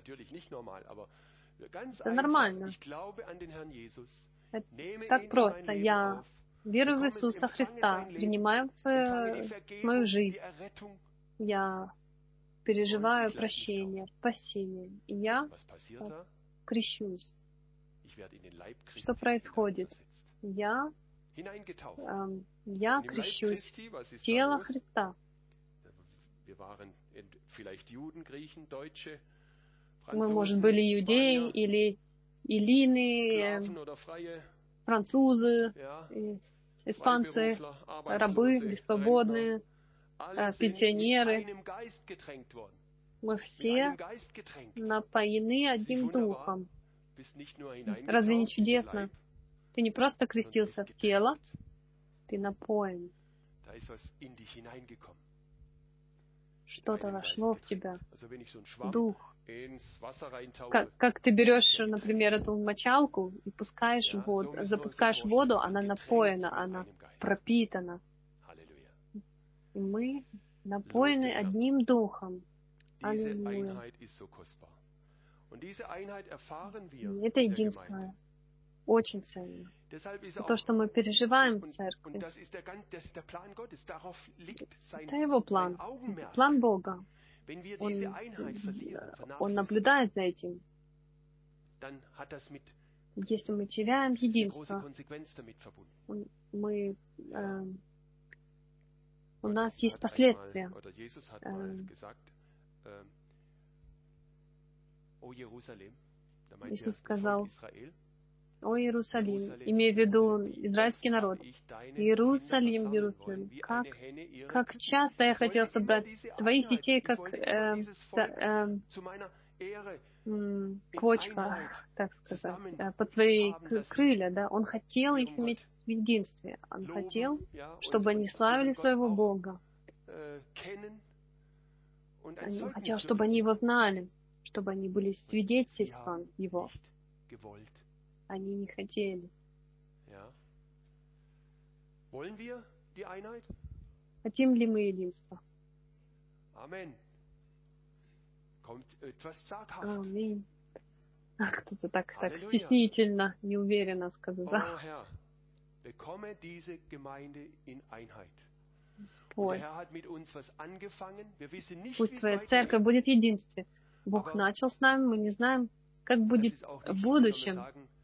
нормально. Это так просто. Я верую в Иисуса Христа, принимаю в мою жизнь. Я переживаю прощение, спасение. И я крещусь. Что происходит? Я крещусь в тело Христа. Мы, может, были иудеи или эллины, французы, испанцы, рабы, свободные, пенсионеры. Мы все напоены одним духом. Разве не чудесно? Ты не просто крестился в тело, ты напоен. Что-то вошло в тебя. Дух. Как ты берешь, например, эту мочалку и пускаешь воду, запускаешь воду, она напоена, она пропитана. И мы напоены одним духом. Аллилуйя. И это единство очень ценно. То, что мы переживаем в церкви, это Его план. Это план Бога. Он наблюдает за этим. Если мы теряем единство, у нас есть последствия. Иисус сказал: «О Иерусалим», имея в виду израильский народ, «Иерусалим, Иерусалим, как часто я хотел собрать твоих детей, как квочка, так сказать, под свои крылья». Да? Он хотел их иметь в единстве. Он хотел, чтобы они славили своего Бога. Он хотел, чтобы они Его знали, чтобы они были свидетельством Его. Они не хотели. Хотим ли мы единства? Аминь. Аминь. Кто-то так стеснительно, неуверенно сказал. Господь, пусть Твоя церковь будет в единстве. Бог начал с нами, мы не знаем, как будет в будущем.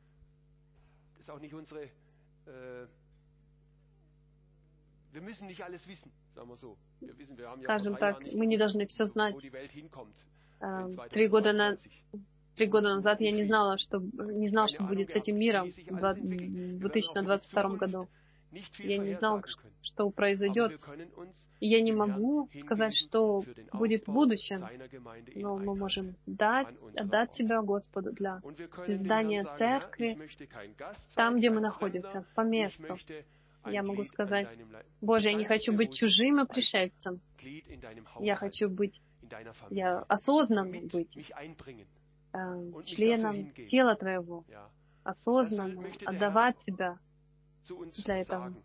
Скажем так, мы не должны все знать. 3 года назад я не знал, что будет с этим миром в 2022 году. Я не знал, что произойдет. И я не могу сказать, что будет в будущем. Но мы можем отдать себя Господу для создания церкви там, где мы находимся, по месту. Я могу сказать: Боже, я не хочу быть чужим и пришельцем. Я хочу осознанно быть членом тела Твоего, осознанно отдавать себя для этого.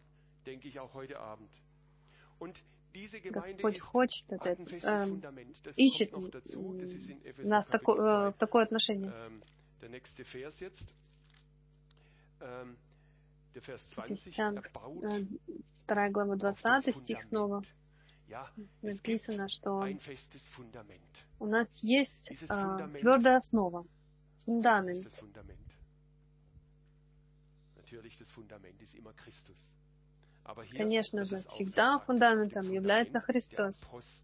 Господь хочет это, ищет нас в такое отношение. Ефесян, 2 глава, 20 стих снова написано, что у нас есть твердая основа, фундамент. Конечно же, всегда фундаментом является Христос.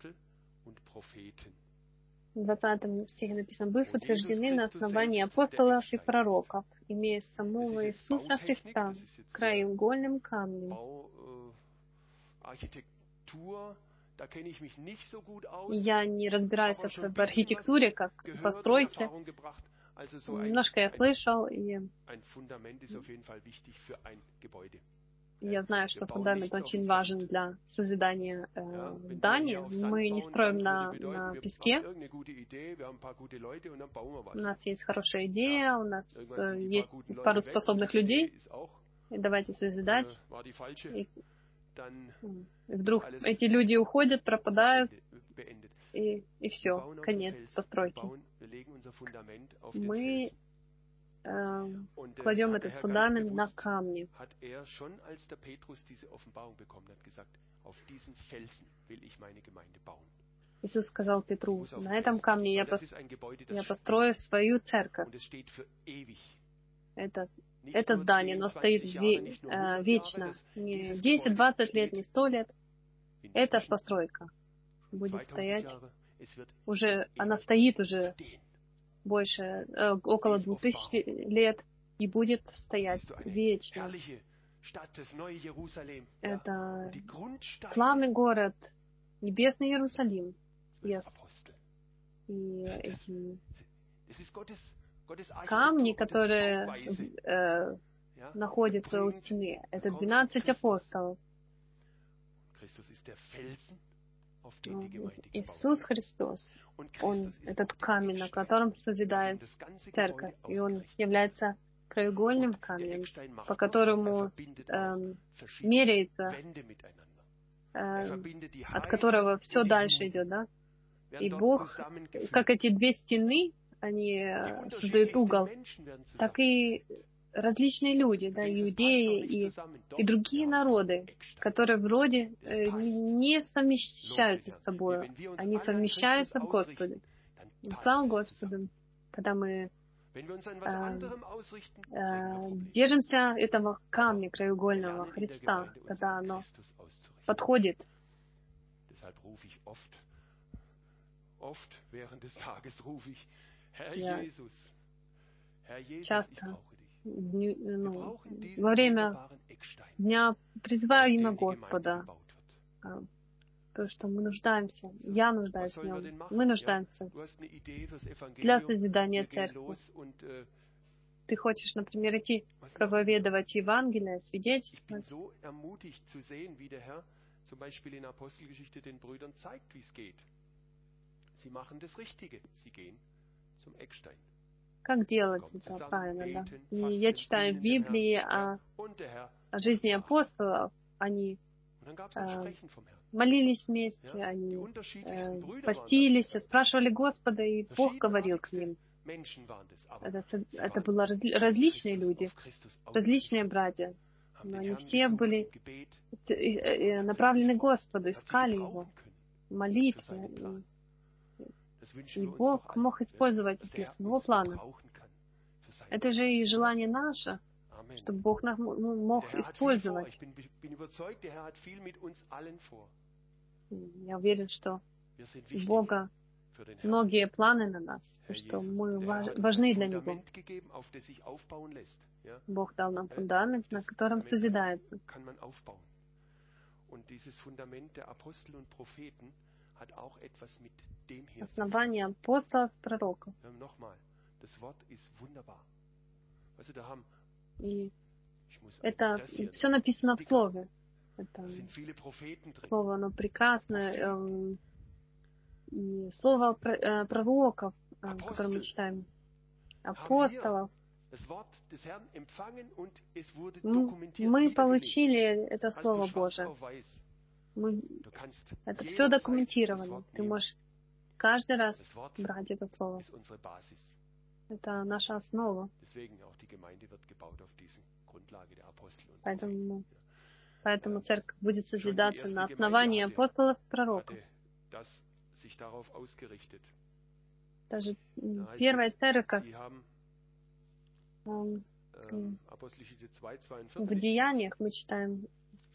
В 20 стихе написано: «Быв утверждены на основании апостолов и пророков, имея самого Иисуса Христа краеугольным камнем». Я не разбираюсь в архитектуре, как в постройке. Немножко я слышал, и я знаю, что фундамент очень важен для созидания здания. Мы не строим на песке. У нас есть хорошая идея, у нас есть пару способных людей. И давайте созидать. И вдруг эти люди уходят, пропадают, и все, конец постройки. Мы кладем этот фундамент на камни. Иисус сказал Петру: на этом камне я построю свою церковь. Это здание, оно стоит вечно. Не 10, 20 лет, не 100 лет. Эта постройка будет стоять. Уже она стоит уже больше, около 2000 лет, и будет стоять вечно. Это славный город, небесный Иерусалим. Yes. И эти камни, которые находятся у стены, это 12 апостолов. Иисус Христос, Он этот камень, на котором созидает церковь, и Он является краеугольным камнем, по которому меряется, от которого все дальше идет, да? И Бог, как эти две стены, они создают угол, так и различные люди, да, иудеи и другие народы, которые вроде не совмещаются с собой, они совмещаются в Господе. Слава Господу, когда мы держимся этого камня краеугольного Христа, когда оно подходит. Я часто во время дня призываю имя Господа, потому что мы нуждаемся, я нуждаюсь в Нем, мы нуждаемся для созидания церкви. Ты хочешь, например, идти проповедовать Евангелие, свидетельствовать. Как делать это правильно, да? И я читаю в Библии о жизни апостолов. Они молились вместе, они постились, спрашивали Господа, и Бог говорил к ним. Это были различные люди, различные братья, но они все были направлены к Господу, искали Его, молитвы. И Бог мог использовать их для своего плана. Это же и желание наше, чтобы Бог нас мог использовать. Я уверен, что у Бога многие планы на нас, что мы важны для Него. Бог дал нам фундамент, на котором созидается. Основание апостолов, пророков. И это все написано в Слове. Это Слово, оно прекрасное. И Слово пророков, которое мы читаем, апостолов. Мы получили это Слово Божие. Это все документировано. Ты можешь каждый раз брать это Слово. Это наша основа. Поэтому церковь будет созидаться на основании апостолов и пророков. Даже первая церковь в Деяниях мы читаем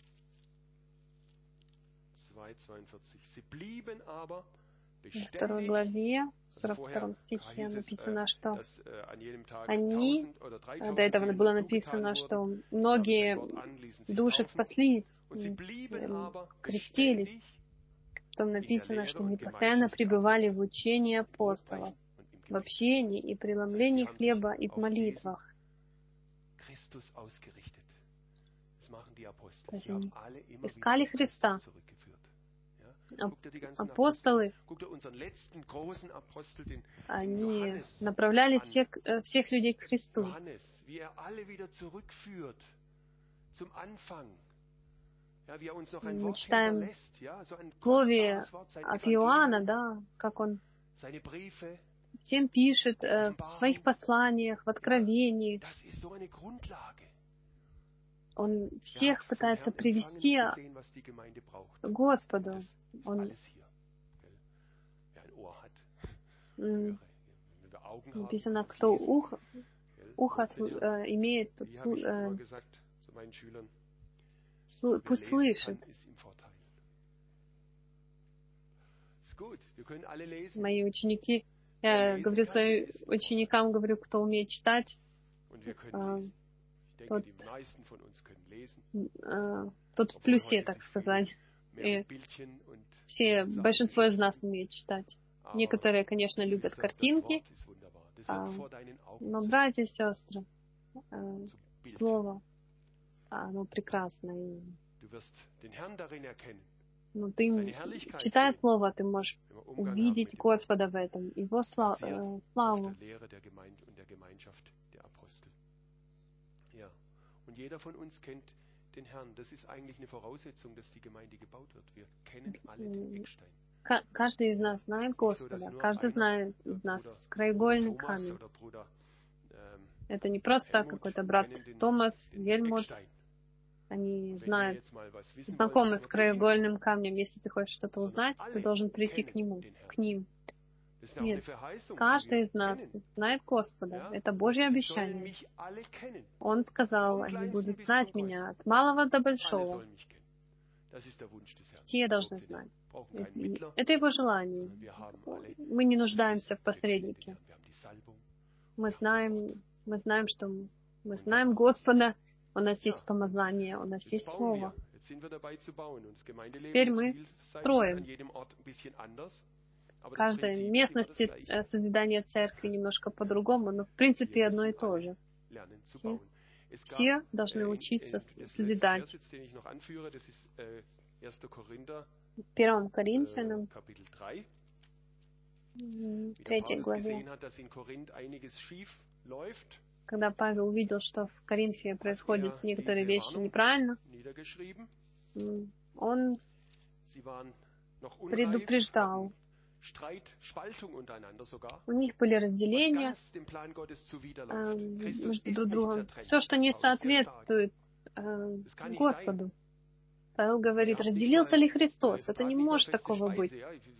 2:42. В 2 главе, в 42 стихе написано, что они, до этого было написано, что многие души спаслись, крестились. Потом написано, что они постоянно пребывали в учении апостолов, в общении и преломлении хлеба и в молитвах. То есть они искали Христа. Апостолы, они направляли всех людей к Христу. Мы читаем в слове от Иоанна, да, как он всем пишет в своих посланиях, в Откровении. Он всех пытается привести к Господу. Написано, кто ухо имеет, тот пусть слышит. Мои ученики, я говорю своим ученикам, говорю, кто умеет читать, тот в плюсе, так сказать. И большинство из нас умеет читать. Некоторые, конечно, любят картинки, но, братья и сестры, Слово, оно прекрасно. Но ты, читая Слово, ты можешь увидеть Господа в этом, Его славу. Каждый из нас знает Господа, каждый знает из нас краеугольный камень. Это не просто какой-то брат Томас, Гельмут. Они знают, знакомы с краеугольным камнем. Если ты хочешь что-то узнать, ты должен прийти к ним. Нет, каждый из нас знает Господа. Это Божье обещание. Он сказал, они будут знать меня от малого до большого. Все должны знать. Это Его желание. Мы не нуждаемся в посреднике. Мы знаем, что мы знаем Господа. У нас есть помазание, у нас есть Слово. Теперь мы строим. В каждой местности созидание церкви немножко по-другому, но в принципе одно и то же. Все должны учиться созидать. В 1 Коринфянам, 3 главе, когда Павел увидел, что в Коринфе происходят некоторые вещи неправильно, он предупреждал. У них были разделения между друг другом. Все, что не соответствует Господу. Павел говорит, разделился ли Христос? Это не может такого быть.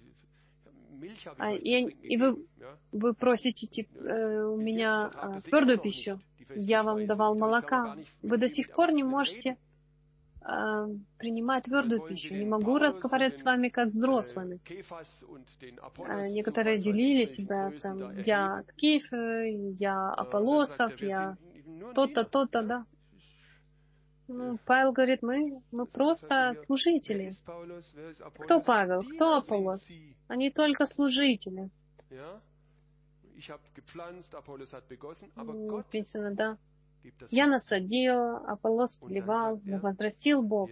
И вы просите у меня твердую пищу. Я вам давал молока. Вы до сих пор не можете принимать твердую пищу. Не могу разговаривать с вами как взрослыми. Некоторые делили себя, там, я Кефа, я Аполлосов, я то-то, да. Павел говорит, мы просто служители. Кто Павел? Кто Аполлос? Они только служители. Написано, да. Я насадил, Аполлос поливал, но возрастил Бог.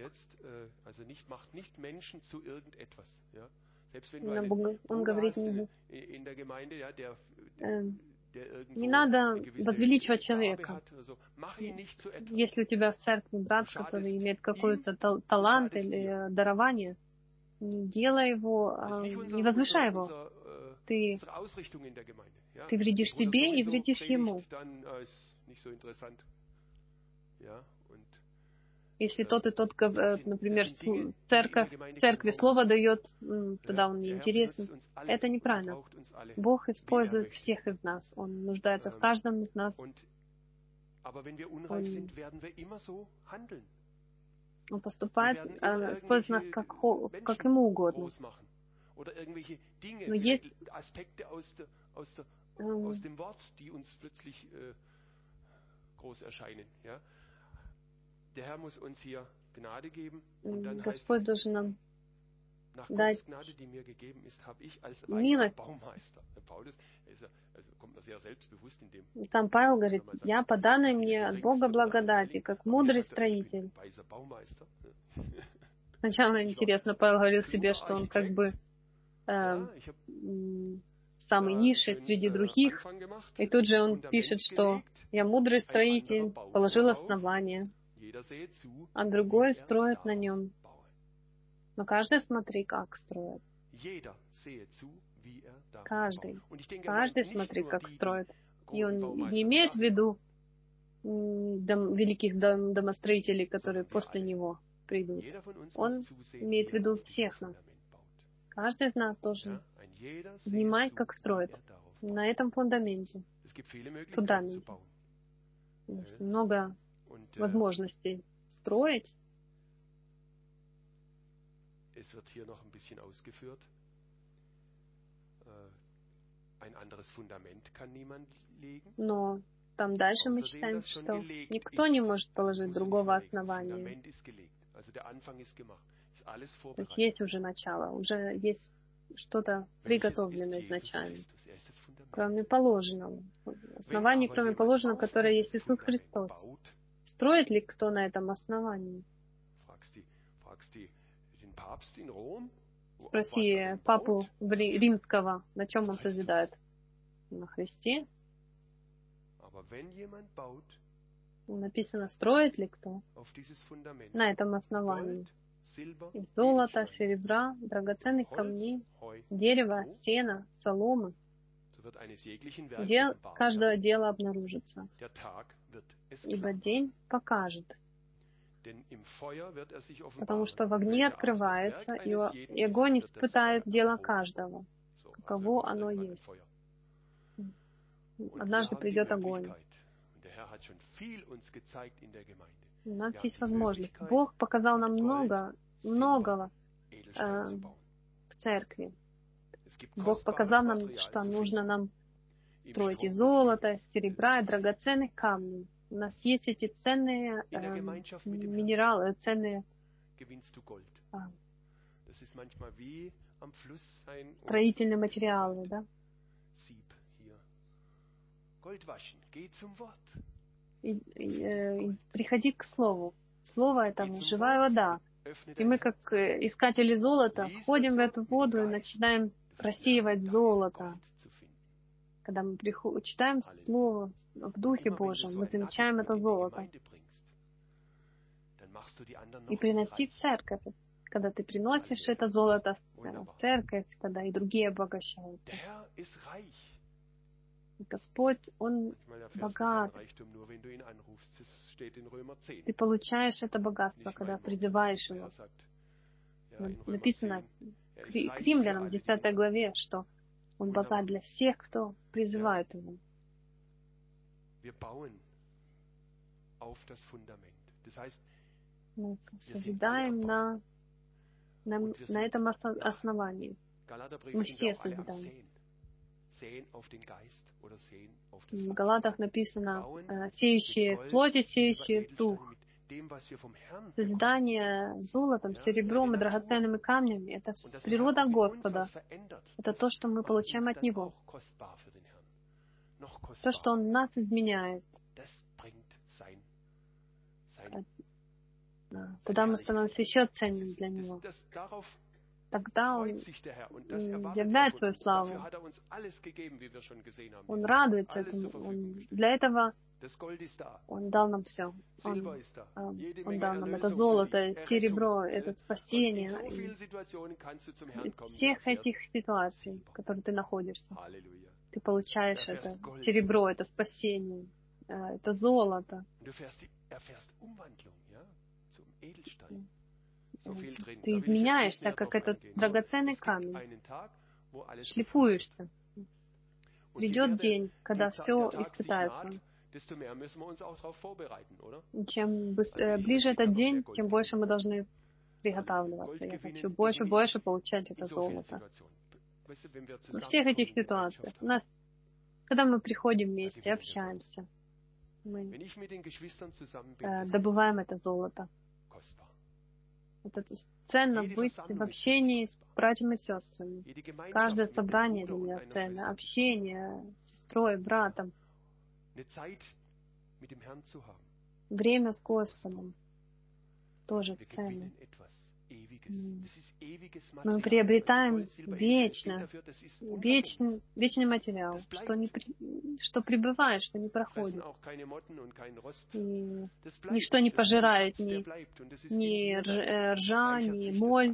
Он говорит, не надо возвеличивать человека. Если у тебя в церкви брат, который имеет какой-то талант или дарование, не делай его, не возвышай его. Ты вредишь себе и вредишь ему. Если тот и тот, например, церкви слово дает, тогда он не интересен. Это неправильно. Бог использует всех из нас. Он нуждается в каждом из нас. Он поступает, использует нас как ему угодно. Но есть Господь должен нам дать милость. Там Павел говорит, я по данной мне от Бога благодати, как мудрый строитель. Сначала интересно, Павел говорил себе, что он как бы самый низший среди других, и тут же он пишет, что я мудрый строитель, положил основание, а другой строит на нем. Но каждый смотри, как строит. Каждый смотри, как строит. И он не имеет в виду великих домостроителей, которые после него придут. Он имеет в виду всех нас. Каждый из нас должен внимать, как строит. На этом фундаменте. Есть много возможностей строить. Es wird hier noch ein bisschen ausgeführt. Ein anderes Fundament kann niemand legen. Но там дальше мы читаем, что никто не может положить другого основания. То есть есть уже начало, уже есть что-то приготовленное изначально. Кроме положенного. Основание, кроме положенного, которое есть Иисус Христос. Строит ли кто на этом основании? Спроси папу римского, на чем он созидает? На Христе. Написано, строит ли кто на этом основании? Из золота, серебра, драгоценных камней, дерева, сена, соломы. Каждое дело обнаружится, ибо день покажет. Потому что в огне открывается, и огонь испытает дело каждого, каково оно есть. Однажды придет огонь. У нас есть возможность. Бог показал нам многого в церкви. Бог показал нам, что нужно нам строить из золота, из серебра и драгоценных камней. У нас есть эти ценные минералы, ценные строительные материалы, да? И приходи к Слову. Слово — это живая вода. И мы, как искатели золота, входим в эту воду и начинаем просеивать золото. Когда мы читаем Слово в Духе Божьем, мы замечаем это золото. И приноси в церковь. Когда ты приносишь это золото в церковь, тогда и другие обогащаются. Господь, Он богат. Ты получаешь это богатство, когда призываешь Его. Написано к Римлянам, 10 главе, что Он богат для всех, кто призывает Его. Мы созидаем на этом основании. Мы все созидаем. В Галатах написано, сеющие в плоти, сеющие в дух. Созидание золотом, серебром и драгоценными камнями — это природа Господа. Это то, что мы получаем от Него. То, что Он нас изменяет. Тогда мы становимся еще ценным для Него. Тогда Он являет свою славу. Он радуется этому. Для этого Он дал нам все. Он дал нам это золото, серебро, это спасение. Из всех этих ситуаций, в которых ты находишься, ты получаешь это серебро, это спасение. это золото. Ты изменяешься, как этот драгоценный камень. Шлифуешься. Придет день, когда все испытается. Чем ближе этот день, тем больше мы должны приготавливаться. Я хочу больше получать это золото. Во всех этих ситуациях, когда мы приходим вместе, общаемся, мы добываем это золото. Это ценно быть в общении с братьями и сестрами. Каждое собрание для меня ценно. Общение с сестрой, братом. Время с Господом тоже ценно. Мы приобретаем вечный материал, что пребывает, что не проходит. И ничто не пожирает ни ржа, ни моль.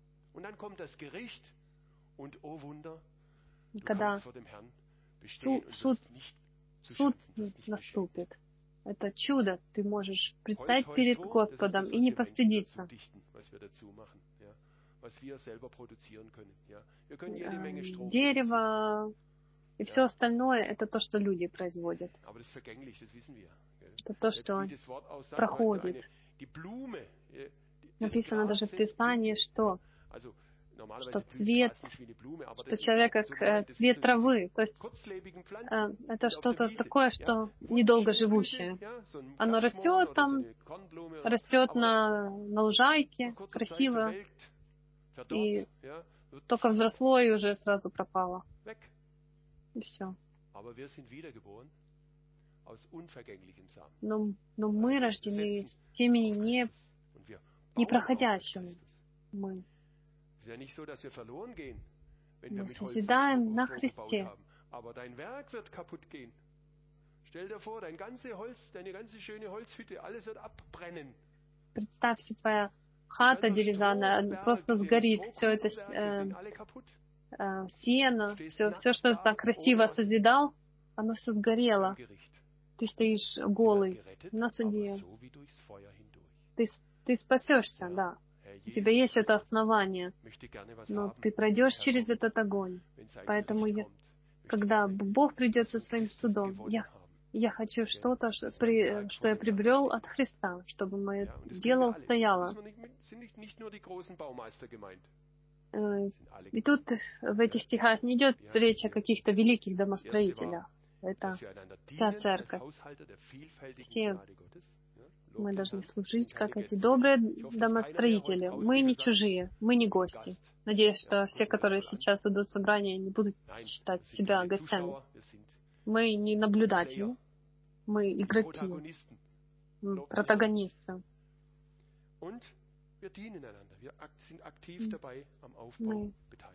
И когда суд наступит, это чудо, ты можешь предстать перед Господом и не постыдиться. Дерево и все остальное — это то, что люди производят. Это то, что проходит. Написано даже в Писании, что цвет, что человек как цвет травы. То есть это что-то такое, что недолго живущее. Оно растет там, растет на лужайке, красиво, и только взросло и уже сразу пропало. И все. Но мы рождены семени непроходящими. Мы созидаем на Христе. Представьте, твоя хата деревянная просто сгорит, все это сено, все, что ты так красиво созидал, оно все сгорело. Ты стоишь голый на суде. Ты спасешься, да. У тебя есть это основание, но ты пройдешь через этот огонь. Поэтому когда Бог придет со своим судом, я хочу что-то, что я приобрел от Христа, чтобы мое дело стояло. И тут в этих стихах не идет речь о каких-то великих домостроителях. Это вся церковь. Все мы должны служить, как эти добрые домостроители. Мы не чужие, мы не гости. Надеюсь, что все, которые сейчас идут в собрание, не будут считать себя гостями. Мы не наблюдатели, мы игроки, протагонисты. Мы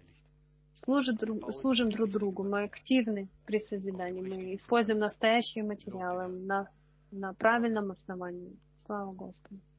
служим друг другу, мы активны при созидании, мы используем настоящие материалы на правильном основании. Слава Господу.